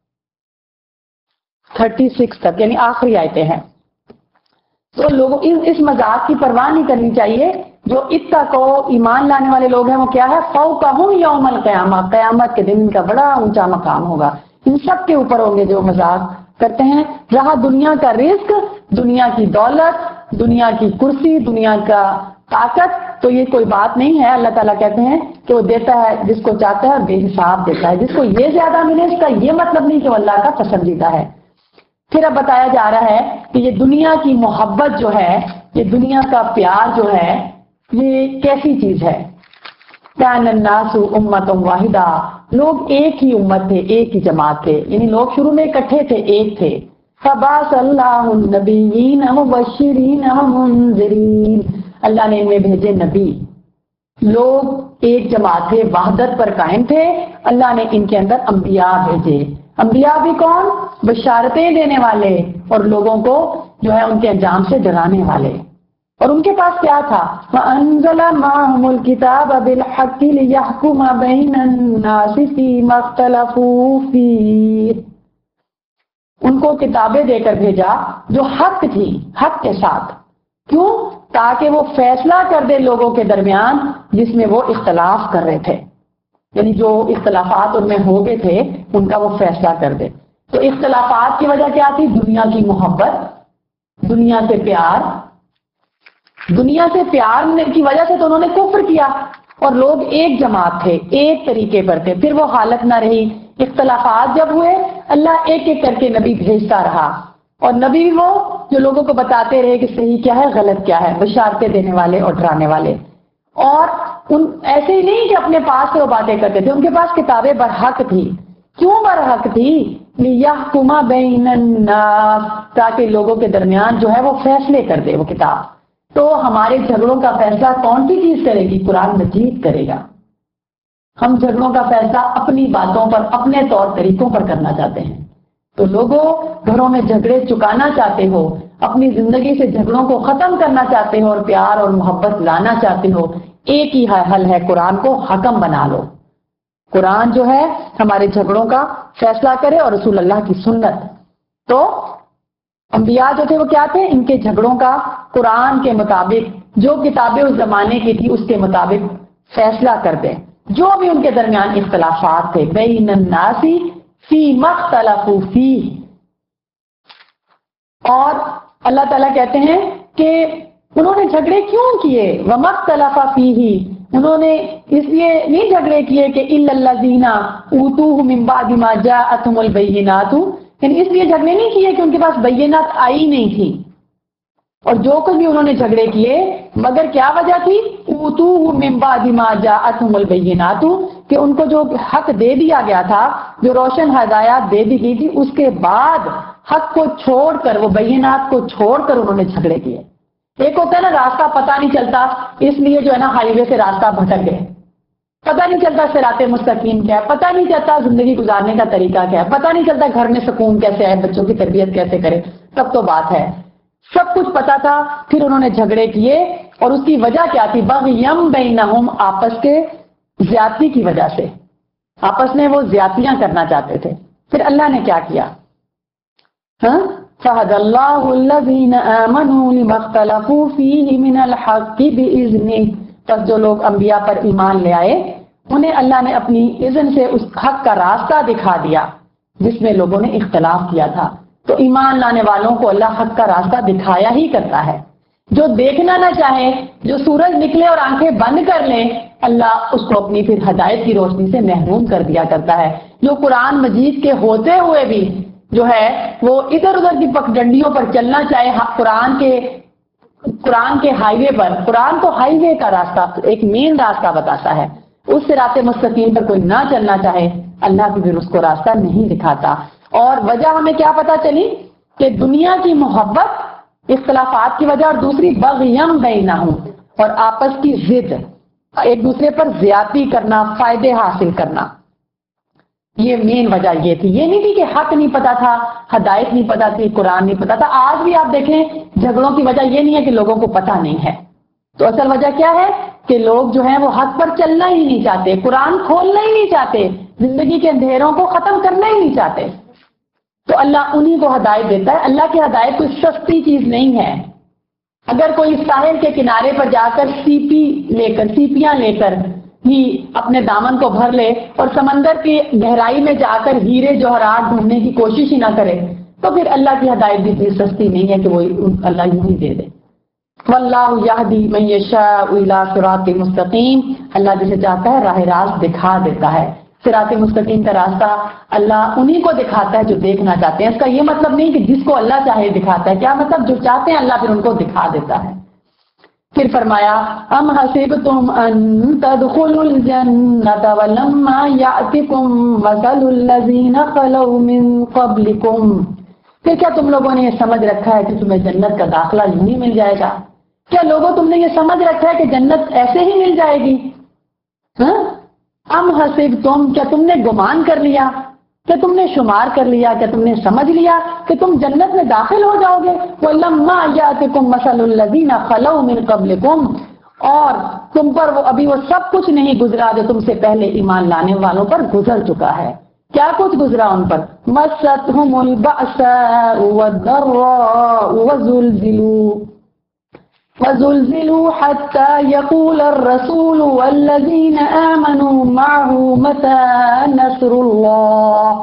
36 تک یعنی آخری آیتیں ہیں. تو لوگوں اس مذاق کی پرواہ نہیں کرنی چاہیے. جو اتقوا کو ایمان لانے والے لوگ ہیں وہ کیا ہے, فوقہم یوم القیامہ. قیامت کے دن ان کا بڑا اونچا مقام ہوگا. ان سب کے اوپر ہوں گے جو مذاق کرتے ہیں. رہا دنیا کا رزق, دنیا کی دولت, دنیا کی کرسی, دنیا کا طاقت, تو یہ کوئی بات نہیں ہے. اللہ تعالیٰ کہتے ہیں کہ وہ دیتا ہے جس کو چاہتا ہے, بے حساب دیتا ہے. جس کو یہ زیادہ ملے اس کا یہ مطلب نہیں کہ وہ اللہ کا پسندیدہ ہے. پھر اب بتایا جا رہا ہے کہ یہ دنیا کی محبت جو ہے, یہ دنیا کا پیار جو ہے, یہ کیسی چیز ہے. كَانَ النَّاسُ أُمَّةً وَاحِدَةً. لوگ ایک ہی امت تھے, ایک ہی جماعت تھے, یعنی لوگ شروع میں اکٹھے تھے, ایک تھے. فَبَعَثَ اللَّهُ النَّبِيِّينَ مُبَشِّرِينَ وَمُنذِرِينَ. اللہ نے ان میں بھیجے نبی. لوگ ایک جماعت تھے, وحدت پر قائم تھے. اللہ نے ان کے اندر انبیاء بھیجے. انبیاء بھی کون؟ بشارتیں دینے والے اور لوگوں کو جو ہے ان کے انجام سے ڈرانے والے. اور ان کے پاس کیا تھا؟ وَأَنزَلَ مَعَهُمُ الْكِتَابَ بِالْحَقِّ لِيَحْكُمَ بَيْنَ النَّاسِ فِيمَا اخْتَلَفُوا فِيهِ. ان کو کتابیں دے کر بھیجا جو حق تھی, حق کے ساتھ. کیوں؟ تاکہ وہ فیصلہ کر دے لوگوں کے درمیان جس میں وہ اختلاف کر رہے تھے, یعنی جو اختلافات ان میں ہو گئے تھے ان کا وہ فیصلہ کر دے. تو اختلافات کی وجہ کیا تھی؟ دنیا کی محبت, دنیا سے پیار. دنیا سے پیار کی وجہ سے تو انہوں نے کفر کیا, اور لوگ ایک جماعت تھے, ایک طریقے پر تھے. پھر وہ حالت نہ رہی. اختلافات جب ہوئے اللہ ایک ایک کر کے نبی بھیجتا رہا, اور نبی وہ جو لوگوں کو بتاتے رہے کہ صحیح کیا ہے غلط کیا ہے, بشارتیں دینے والے اور ڈرانے والے. اور ان ایسے ہی نہیں کہ اپنے پاس سے وہ باتیں کرتے تھے, ان کے پاس کتابیں برحق تھی. کیوں برحق تھی؟ لِيَحْكُمَ بَيْنَ النَّاسِ, تاکہ لوگوں کے درمیان جو ہے وہ فیصلے کر دے وہ کتاب. تو ہمارے جھگڑوں کا فیصلہ کون سی چیز کرے گی؟ قرآن مجید کرے گا. ہم جھگڑوں کا فیصلہ اپنی باتوں پر, اپنے طور طریقوں پر کرنا چاہتے ہیں. تو لوگوں گھروں میں جھگڑے چکانا چاہتے ہو, اپنی زندگی سے جھگڑوں کو ختم کرنا چاہتے ہو اور پیار اور محبت لانا چاہتے ہو, ایک ہی حل ہے, قرآن کو حکم بنا لو. قرآن جو ہے ہمارے جھگڑوں کا فیصلہ کرے اور رسول اللہ کی سنت. تو انبیاء جو تھے وہ کیا تھے؟ ان کے جھگڑوں کا قرآن کے مطابق, جو کتابیں اس زمانے کی تھی اس کے مطابق فیصلہ کر دیں. جو بھی ان کے درمیان اختلافات تھے, بین الناس فیما اختلفوا فیہ. اور اللہ تعالیٰ کہتے ہیں کہ انہوں نے جھگڑے کیوں کیے؟ وما اختلف فیہ, انہوں نے اس لیے نہیں جھگڑے کیے کہ الا الذین اوتوہ من بعد ما جاءتہم البینات, یعنی اس لیے جھگڑے نہیں کیے کہ ان کے پاس بینات آئی نہیں تھی. اور جو کچھ بھی انہوں نے جھگڑے کیے مگر کیا وجہ تھی؟ اوتوہ من بعد ما جاءتہم البینات, کہ ان کو جو حق دے دیا گیا تھا، جو روشن ہدایات دے دی گئی تھی، اس کے بعد حق کو چھوڑ کر، وہ بینات کو چھوڑ کر انہوں نے جھگڑے کیے۔ ایک ہوتا ہے نا راستہ پتہ نہیں چلتا، اس لیے جو ہے نا ہائی وے سے راستہ بھٹک گئے، پتہ نہیں چلتا صراط مستقیم کیا ہے، پتہ نہیں چلتا زندگی گزارنے کا طریقہ کیا ہے، پتہ نہیں چلتا گھر میں سکون کیسے آئے، بچوں کی تربیت کیسے کرے، تب تو بات ہے۔ سب کچھ پتا تھا، پھر انہوں نے جھگڑے کیے، اور اس کی وجہ کیا تھی؟ بغیم بینہم، آپس کے زیادتی کی وجہ سے، آپس میں وہ زیادتیاں کرنا چاہتے تھے۔ پھر اللہ نے کیا کیا؟ فَهَدَى اللَّهُ الَّذِينَ آمَنُوا لِمَا اخْتَلَفُوا فِيهِ مِنَ الْحَقِّ بِإِذْنِهِ، پس جو لوگ انبیاء پر ایمان لے آئے، انہیں اللہ نے اپنی اذن سے اس حق کا راستہ دکھا دیا جس میں لوگوں نے اختلاف کیا تھا۔ تو ایمان لانے والوں کو اللہ حق کا راستہ دکھایا ہی کرتا ہے۔ جو دیکھنا نہ چاہے، جو سورج نکلے اور آنکھیں بند کر لیں، اللہ اس کو اپنی پھر ہدایت کی روشنی سے محروم کر دیا کرتا ہے۔ جو قرآن مجید کے ہوتے ہوئے بھی جو ہے وہ ادھر ادھر کی پگڈنڈیوں پر چلنا چاہے، قرآن کے ہائی وے پر، قرآن تو ہائی وے کا راستہ، ایک مین راستہ بتاتا ہے، اس صراط مستقیم پر کوئی نہ چلنا چاہے، اللہ بھی پھر اس کو راستہ نہیں دکھاتا۔ اور وجہ ہمیں کیا پتا چلی؟ کہ دنیا کی محبت اختلافات کی وجہ، اور دوسری بغیم بینہم، اور آپس کی ضد، ایک دوسرے پر زیادتی کرنا، فائدے حاصل کرنا، یہ مین وجہ یہ تھی۔ یہ نہیں تھی کہ حق نہیں پتا تھا، ہدایت نہیں پتا تھی، قرآن نہیں پتا تھا۔ آج بھی آپ دیکھیں جھگڑوں کی وجہ یہ نہیں ہے کہ لوگوں کو پتا نہیں ہے، تو اصل وجہ کیا ہے کہ لوگ جو ہیں وہ حق پر چلنا ہی نہیں چاہتے، قرآن کھولنا ہی نہیں چاہتے، زندگی کے اندھیروں کو ختم کرنا ہی نہیں چاہتے۔ تو اللہ انہی کو ہدایت دیتا ہے۔ اللہ کی ہدایت کوئی سستی چیز نہیں ہے۔ اگر کوئی ساحل کے کنارے پر جا کر سیپیاں لے کر ہی اپنے دامن کو بھر لے اور سمندر کی گہرائی میں جا کر ہیرے جوہرات ڈھونڈنے کی کوشش ہی نہ کرے، تو پھر اللہ کی ہدایت بھی اتنی سستی نہیں ہے کہ وہ اللہ یوں ہی دے دے۔ واللہ یہدی من یشاء الی صراط مستقیم، اللہ جسے چاہتا ہے راہ راست دکھا دیتا ہے۔ صراط مستقیم کا راستہ اللہ انہی کو دکھاتا ہے جو دیکھنا چاہتے ہیں۔ اس کا یہ مطلب نہیں کہ جس کو اللہ چاہے دکھاتا ہے، کیا مطلب؟ جو چاہتے ہیں اللہ پھر ان کو دکھا دیتا ہے۔ پھر فرمایا ام حسبتم ان تدخلوا الجنة ولما يأتكم مثل الذين خلوا من قبلكم، پھر کیا تم لوگوں نے یہ سمجھ رکھا ہے کہ تمہیں جنت کا داخلہ یوں ہی مل جائے گا؟ کیا لوگوں تم نے یہ سمجھ رکھا ہے کہ جنت ایسے ہی مل جائے گی؟ ام حسبتم، کیا تم نے گمان کر لیا، کیا تم نے شمار کر لیا، کیا تم نے سمجھ لیا کہ تم جنت میں داخل ہو جاؤ گے؟ وَلَمَّا يَأْتِكُمْ مَثَلُ الَّذِينَ خَلَوْا مِن قَبْلِكُمْ، اور تم پر وہ ابھی وہ سب کچھ نہیں گزرا جو تم سے پہلے ایمان لانے والوں پر گزر چکا ہے۔ کیا کچھ گزرا ان پر؟ مَسَّتْهُمُ الْبَأْسَاءُ وَالضَّرَّاءُ وَزُلْزِلُوا حَتَّى يَقُولَ الرَّسُولُ وَالَّذِينَ آمَنُوا مَعَهُ مَتَىٰ نَصْرُ اللَّهِ،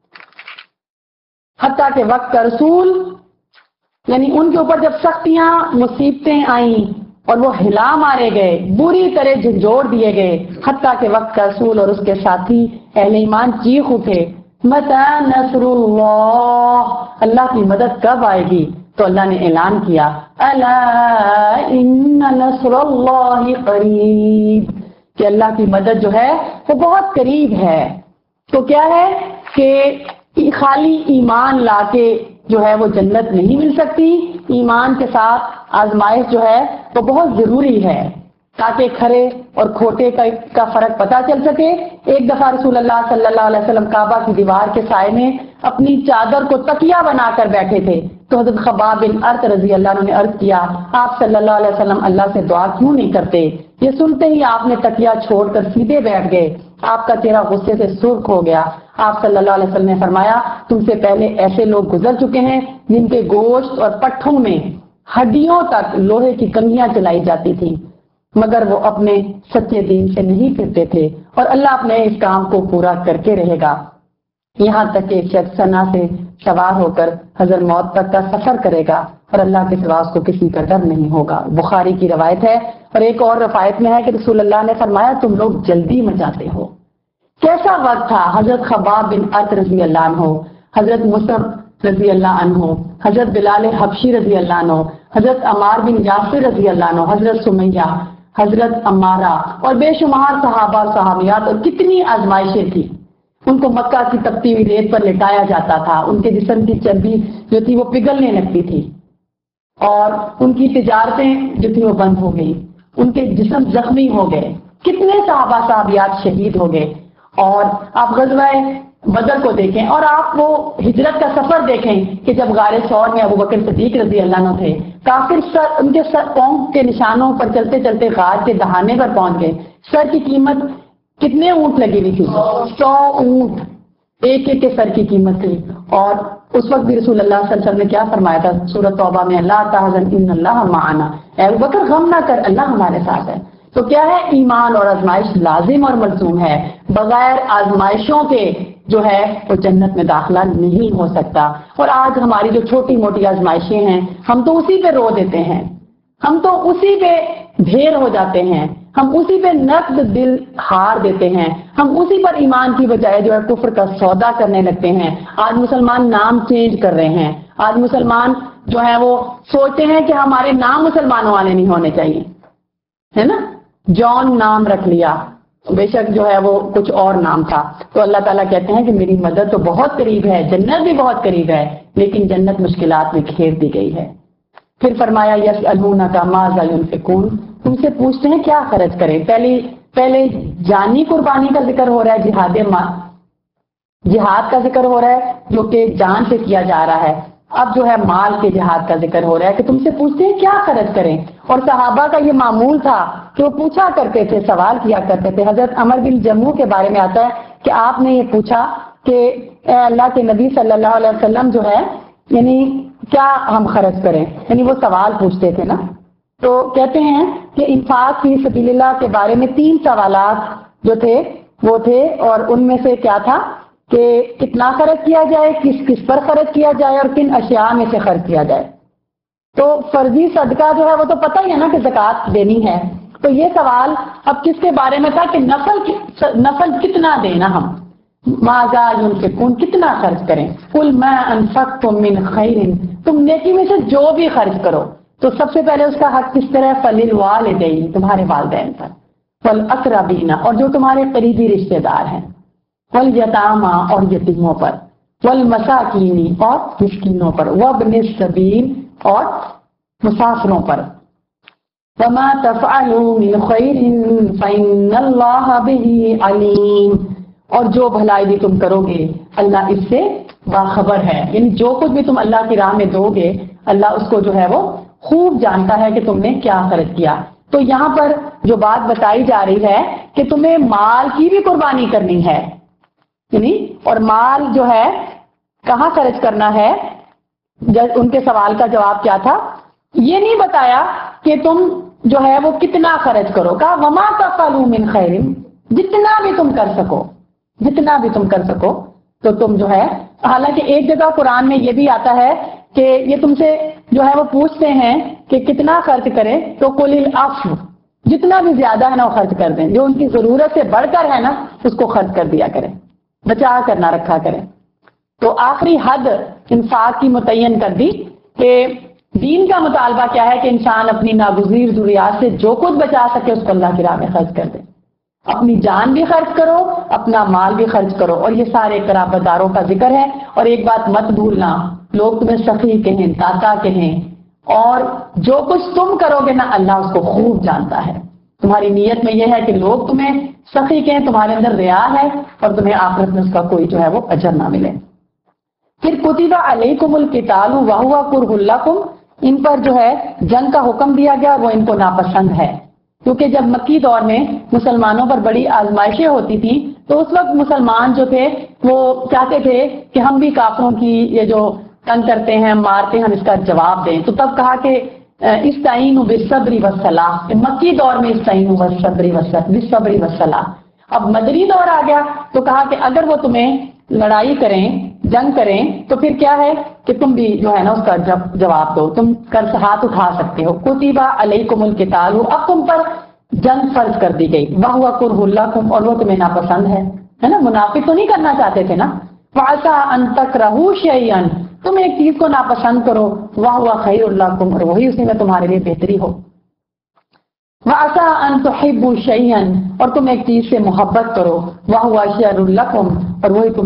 حتیٰ کہ وقت کا رسول، یعنی ان کے اوپر جب سختیاں مصیبتیں آئیں اور وہ ہلا مارے گئے، بری طرح جھنجھوڑ دیے گئے، حتیٰ کہ وقت کا رسول اور اس کے ساتھی اہل ایمان چیخ اٹھے، مَتَىٰ نَصْرُ اللَّهِ، اللہ کی مدد کب آئے گی؟ تو اللہ نے اعلان کیا الا ان نصر اللہ قریب، کہ اللہ کی مدد جو ہے وہ بہت قریب ہے۔ تو کیا ہے کہ خالی ایمان لا کے جو ہے وہ جنت نہیں مل سکتی، ایمان کے ساتھ آزمائش جو ہے وہ بہت ضروری ہے تاکہ کھرے اور کھوٹے کا فرق پتہ چل سکے۔ ایک دفعہ رسول اللہ صلی اللہ علیہ وسلم کعبہ کی دیوار کے سائے میں اپنی چادر کو تکیہ بنا کر بیٹھے تھے، تو حضرت خباب بن ارت رضی اللہ عنہ نے عرض کیا آپ صلی اللہ علیہ وسلم اللہ سے دعا کیوں نہیں کرتے؟ یہ سنتے ہی آپ نے تکیہ چھوڑ کر سیدھے بیٹھ گئے، آپ کا چہرہ غصے سے سرخ ہو گیا۔ آپ صلی اللہ علیہ وسلم نے فرمایا تم سے پہلے ایسے لوگ گزر چکے ہیں جن کے گوشت اور پٹھوں میں ہڈیوں تک لوہے کی کنگھیاں چلائی جاتی تھیں، مگر وہ اپنے سچے دین سے نہیں پھرتے تھے، اور اللہ اپنے اس کام کو پورا کر کے رہے گا، یہاں تک کہ ایک شخص ثنا سے سوار ہو کر حضر موت تک کا سفر کرے گا اور اللہ کے سوا اس کو کسی کا ڈر نہیں ہوگا۔ بخاری کی روایت ہے، اور ایک اور روایت میں ہے کہ رسول اللہ نے فرمایا تم لوگ جلدی مچاتے ہو۔ کیسا وقت تھا؟ حضرت خباب بن ارت رضی اللہ عنہ، حضرت مصعب رضی اللہ عنہ، حضرت بلال حبشی رضی اللہ عنہ، حضرت عمار بن یاسر رضی اللہ عنہ، حضرت سمیہ، حضرت عمارہ اور بے شمار صحابہ اور صحابیات، اور کتنی آزمائشیں تھی. ان کو مکہ کی تپتی ہوئی ریت پر لٹایا جاتا تھا، ان کے جسم کی چربی جو تھی وہ پگھلنے لگتی تھی، اور ان کی تجارتیں جو تھی وہ بند ہو گئی، ان کے جسم زخمی ہو گئے، کتنے صحابہ صحابیات شہید ہو گئے. اور آپ غزوہ بدر کو دیکھیں، اور آپ وہ ہجرت کا سفر دیکھیں کہ جب غار ثور میں ابو بکر صدیق رضی اللہ عنہ تھے، کافر ان کے سر پاؤں کے نشانوں پر چلتے چلتے غار کے دہانے پر پہنچ گئے. سر کی قیمت کتنے اونٹ لگی ہوئی تھی؟ 100 اونٹ ایک ایک کے سر کی قیمت تھی. اور اس وقت بھی رسول اللہ صلی اللہ علیہ وسلم نے کیا فرمایا تھا سورۃ توبہ میں، اللہ تحزن ان اللہ معنا، اے ابو بکر غم نہ کر، اللہ ہمارے ساتھ ہے. تو کیا ہے، ایمان اور آزمائش لازم اور ملزوم ہے. بغیر آزمائشوں کے جو ہے وہ جنت میں داخلہ نہیں ہو سکتا. اور آج ہماری جو چھوٹی موٹی آزمائشیں ہیں، ہم تو اسی پہ رو دیتے ہیں، ہم تو اسی پہ ڈھیر ہو جاتے ہیں، ہم اسی پہ نقد دل ہار دیتے ہیں، ہم اسی پر ایمان کی بجائے جو ہے کفر کا سودا کرنے لگتے ہیں. آج مسلمان نام چینج کر رہے ہیں، آج مسلمان جو ہے وہ سوچتے ہیں کہ ہمارے نام مسلمانوں والے نہیں ہونے چاہیے، ہے نا. جان نام رکھ لیا، بے شک جو ہے وہ کچھ اور نام تھا. تو اللہ تعالیٰ کہتے ہیں کہ میری مدد تو بہت قریب ہے، جنت بھی بہت قریب ہے، لیکن جنت مشکلات میں گھیر دی گئی ہے. پھر فرمایا یسألونک ماذا ينفقون، تم سے پوچھتے ہیں کیا خرچ کریں. پہلے جانی قربانی کا ذکر ہو رہا ہے، جہاد کا ذکر ہو رہا ہے جو کہ جان سے کیا جا رہا ہے. اب جو ہے مال کے جہاد کا ذکر ہو رہا ہے کہ تم سے پوچھتے ہیں کیا خرچ کریں. اور صحابہ کا یہ معمول تھا کہ وہ پوچھا کرتے تھے، سوال کیا کرتے تھے. حضرت عمر بن جموح کے بارے میں آتا ہے کہ آپ نے یہ پوچھا کہ اے اللہ کے نبی صلی اللہ علیہ وسلم جو ہے یعنی کیا ہم خرچ کریں، یعنی وہ سوال پوچھتے تھے نا. تو کہتے ہیں کہ انفاق فی سبیل اللہ کے بارے میں 3 سوالات جو تھے وہ تھے، اور ان میں سے کیا تھا کہ کتنا خرچ کیا جائے، کس کس پر خرچ کیا جائے، اور کن اشیاء میں سے خرچ کیا جائے. تو فرضی صدقہ جو ہے وہ تو پتہ ہی ہے نا کہ زکوٰۃ دینی ہے. تو یہ سوال اب کس کے بارے میں تھا کہ نفل کتنا دینا، ہم ماذا ينفقون کتنا خرچ کریں. قل ما انفقتم من خیر، تم نیکی میں سے جو بھی خرچ کرو. تو سب سے پہلے اس کا حق کس طرح، فللوالدین، تمہارے والدین پر، والاقربین، اور جو تمہارے قریبی رشتے دار ہیں، والیتامی، اور یتیموں پر، والمساکین، اور مسکینوں پر، وابن السبیل، اور مسافروں پر. وما تفعلوا من خیر فإن اللہ بہ علیم، اور جو بھلائی بھی تم کرو گے اللہ اس سے باخبر ہے. یعنی جو کچھ بھی تم اللہ کی راہ میں دو گے اللہ اس کو جو ہے وہ خوب جانتا ہے کہ تم نے کیا خرچ کیا. تو یہاں پر جو بات بتائی جا رہی ہے کہ تمہیں مال کی بھی قربانی کرنی ہے، یعنی اور مال جو ہے کہاں خرچ کرنا ہے. ان کے سوال کا جواب کیا تھا، یہ نہیں بتایا کہ تم جو ہے وہ کتنا خرچ کرو. کہا وما تفعلوا من خیر، جتنا بھی تم کر سکو، جتنا بھی تم کر سکو. تو تم جو ہے، حالانکہ ایک جگہ قرآن میں یہ بھی آتا ہے کہ یہ تم سے جو ہے وہ پوچھتے ہیں کہ کتنا خرچ کریں، تو قل العفو، جتنا بھی زیادہ ہے نا وہ خرچ کر دیں، جو ان کی ضرورت سے بڑھ کر ہے نا اس کو خرچ کر دیا کریں، بچا کر نہ رکھا کریں. تو آخری حد انفاق کی متعین کر دی کہ دین کا مطالبہ کیا ہے کہ انسان اپنی ناگزیر ضروریات سے جو کچھ بچا سکے اس کو اللہ کی راہ میں خرچ کر دے. اپنی جان بھی خرچ کرو، اپنا مال بھی خرچ کرو، اور یہ سارے قرابت داروں کا ذکر ہے. اور ایک بات مت بھولنا، لوگ تمہیں سخی کہیں، داتا کہیں، اور جو کچھ تم کرو گے نا اللہ اس کو خوب جانتا ہے. تمہاری نیت میں یہ ہے کہ لوگ تمہیں سخی کہیں، تمہارے اندر ریا ہے اور تمہیں آخرت میں اس کا کوئی جو ہے وہ اجر نہ ملے. پھر کتب علیکم القتال وہو کرہ لکم، ان پر جو ہے جنگ کا حکم دیا گیا، وہ ان کو ناپسند ہے. کیونکہ جب مکی دور میں مسلمانوں پر بڑی آزمائشیں ہوتی تھی تو اس وقت مسلمان جو تھے وہ چاہتے تھے کہ ہم بھی کافروں کی یہ جو تنگ کرتے ہیں، مارتے ہیں، ہم اس کا جواب دیں. تو تب کہا کہ استعینوا بالصبر والصلاۃ، مکی دور میں استعینوا بالصبر والصلاۃ. اب مدنی دور آ گیا تو کہا کہ اگر وہ تمہیں لڑائی کریں، جنگ کریں، تو پھر کیا ہے کہ تم بھی جو ہے نا اس کا جواب دو، تم ہاتھ اٹھا سکتے ہو. کتب علیکم القتال، اب تم پر جنگ فرض کر دی گئی. وہو کرہ لکم، اور وہ تمہیں ناپسند ہے نا. منافق تو نہیں کرنا چاہتے تھے نا. وعسیٰ ان تکرہوا شیئا، تم ایک چیز کو ناپسند کرو، وہو خیر لکم، اور وہی اسی میں تمہارے لیے بہتری ہو. وَعَسَىٰ أَن تُحِبُّوا شَيْئًا اور تم ایک چیز سے محبت کرو وَهُوَ شَرٌّ لَكُمْ اور وہی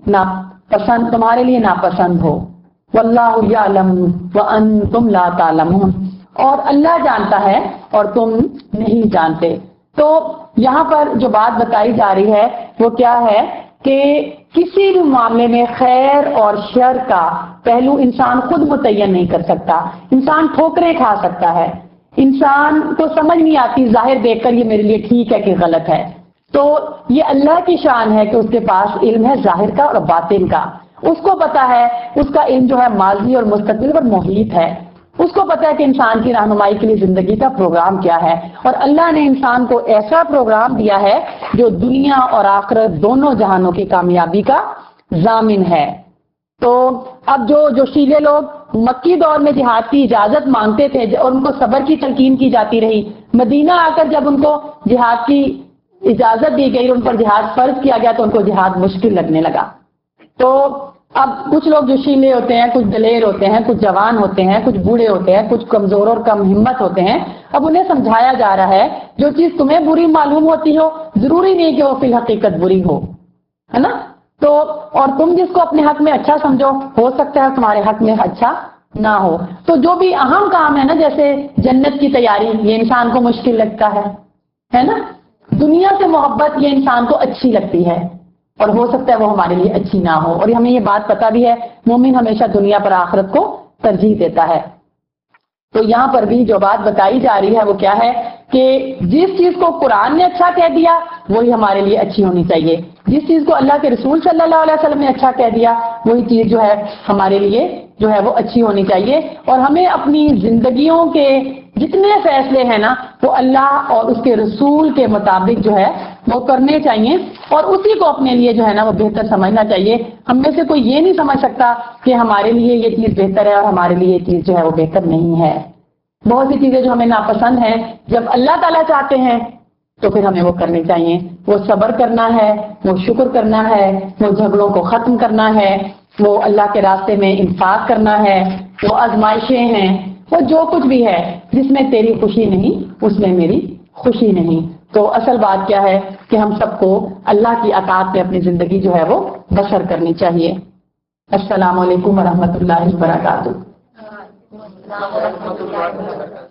تمہیں تمہارے لیے ناپسند ہو وَاللَّهُ يَعْلَمُ وَأَنتُمْ لَا تَعْلَمُونَ اور اللہ جانتا ہے اور تم نہیں جانتے۔ تو یہاں پر جو بات بتائی جا رہی ہے وہ کیا ہے کہ کسی بھی معاملے میں خیر اور شر کا پہلو انسان خود متعین نہیں کر سکتا۔ انسان ٹھوکریں کھا سکتا ہے، انسان کو سمجھ نہیں آتی ظاہر دیکھ کر یہ میرے لیے ٹھیک ہے کہ غلط ہے۔ تو یہ اللہ کی شان ہے کہ اس کے پاس علم ہے ظاہر کا اور باطن کا، اس کو پتا ہے، اس کا علم جو ہے ماضی اور مستقبل پر محیط ہے، اس کو پتا ہے کہ انسان کی رہنمائی کے لیے زندگی کا پروگرام کیا ہے، اور اللہ نے انسان کو ایسا پروگرام دیا ہے جو دنیا اور آخرت دونوں جہانوں کی کامیابی کا ضامن ہے۔ تو اب جو جوشیلے لوگ مکی دور میں جہاد کی اجازت مانگتے تھے اور ان کو صبر کی تلقین کی جاتی رہی، مدینہ آ کر جب ان کو جہاد کی اجازت دی گئی، ان پر جہاد فرض کیا گیا تو ان کو جہاد مشکل لگنے لگا۔ تو اب کچھ لوگ جوشیلے ہوتے ہیں، کچھ دلیر ہوتے ہیں، کچھ جوان ہوتے ہیں، کچھ بوڑھے ہوتے ہیں، کچھ کمزور اور کم ہمت ہوتے ہیں، اب انہیں سمجھایا جا رہا ہے جو چیز تمہیں بری معلوم ہوتی ہو ضروری نہیں کہ وہ فی الحقیقت بری ہو، ہے نا؟ تو اور تم جس کو اپنے حق میں اچھا سمجھو ہو سکتا ہے تمہارے حق میں اچھا نہ ہو۔ تو جو بھی اہم کام ہے نا، جیسے جنت کی تیاری، یہ انسان کو مشکل لگتا ہے نا؟ دنیا سے محبت یہ انسان کو اچھی لگتی ہے اور ہو سکتا ہے وہ ہمارے لیے اچھی نہ ہو، اور ہمیں یہ بات پتہ بھی ہے مومن ہمیشہ دنیا پر آخرت کو ترجیح دیتا ہے۔ تو یہاں پر بھی جو بات بتائی جا رہی ہے وہ کیا ہے کہ جس چیز کو قرآن نے اچھا کہہ دیا وہی ہمارے لیے اچھی ہونی چاہیے، جس چیز کو اللہ کے رسول صلی اللہ علیہ وسلم نے اچھا کہہ دیا وہی چیز جو ہے ہمارے لیے جو ہے وہ اچھی ہونی چاہیے، اور ہمیں اپنی زندگیوں کے جتنے فیصلے ہیں نا وہ اللہ اور اس کے رسول کے مطابق جو ہے وہ کرنے چاہیے، اور اسی کو اپنے لیے جو ہے نا وہ بہتر سمجھنا چاہیے۔ ہم میں سے کوئی یہ نہیں سمجھ سکتا کہ ہمارے لیے یہ چیز بہتر ہے اور ہمارے لیے یہ چیز جو ہے وہ بہتر نہیں ہے۔ بہت سی چیزیں جو ہمیں ناپسند ہیں جب اللہ تعالیٰ چاہتے ہیں تو پھر ہمیں وہ کرنی چاہیے، وہ صبر کرنا ہے، وہ شکر کرنا ہے، وہ جھگڑوں کو ختم کرنا ہے، وہ اللہ کے راستے میں انفاق کرنا ہے، وہ آزمائشیں ہیں، وہ جو کچھ بھی ہے جس میں تیری خوشی نہیں اس میں میری خوشی نہیں۔ تو اصل بات کیا ہے کہ ہم سب کو اللہ کی اطاعت میں اپنی زندگی جو ہے وہ بسر کرنی چاہیے۔ السلام علیکم ورحمۃ اللہ وبرکاتہ۔